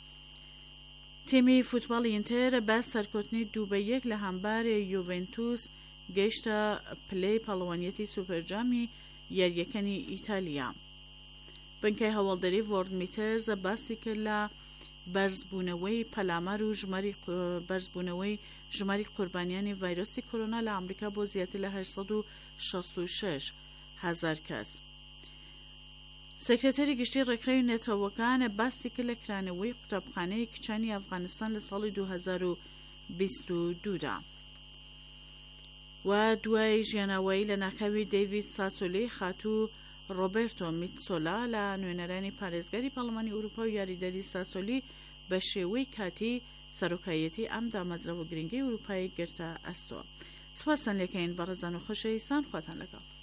تیمی فوتباڵی ئینتر بە سەرکەوتنی 2-1 لە هەمبارێ یوڤێنتوس گەیشتە پلەی پەڵەوانیەتی سوپەرجامی یاریەکانی ئیتالیا. بنکەی هەواڵدەری ڤۆردمیترز باسی کرد لە بەرزبوونەوەی پەلامار و بەرزبوونەوەی ژماری قوربانیانی ڤایرۆسی کۆرۆنا لە ئەمریکا بۆ زیاتر لە 866,000 کەس. سەکرتێری گشتی ڕێکخراوی نێتەوەکان باسی کرد لە کرانەوەی قوتابخانەی کچانی ئەفغانستان لە ساڵی 2022دا و دوای ژیانەوەی لە ناکاوی دەیڤید ساسۆلی خاتوو ڕۆبێرتۆ میتسۆلا لە نوێنەرانی پارێزگاری پەرلەمانی ئەوروپا و یاریدەری ساسۆلی بە شێوەی کاتی سەرۆکایەتی ئەم دامەزراوە گرنگی ئەوروپایی گرتە ئەستۆ. سپاسان لێکەین بەڕێزان و خۆشەویستان، خواتان لەگەڵ.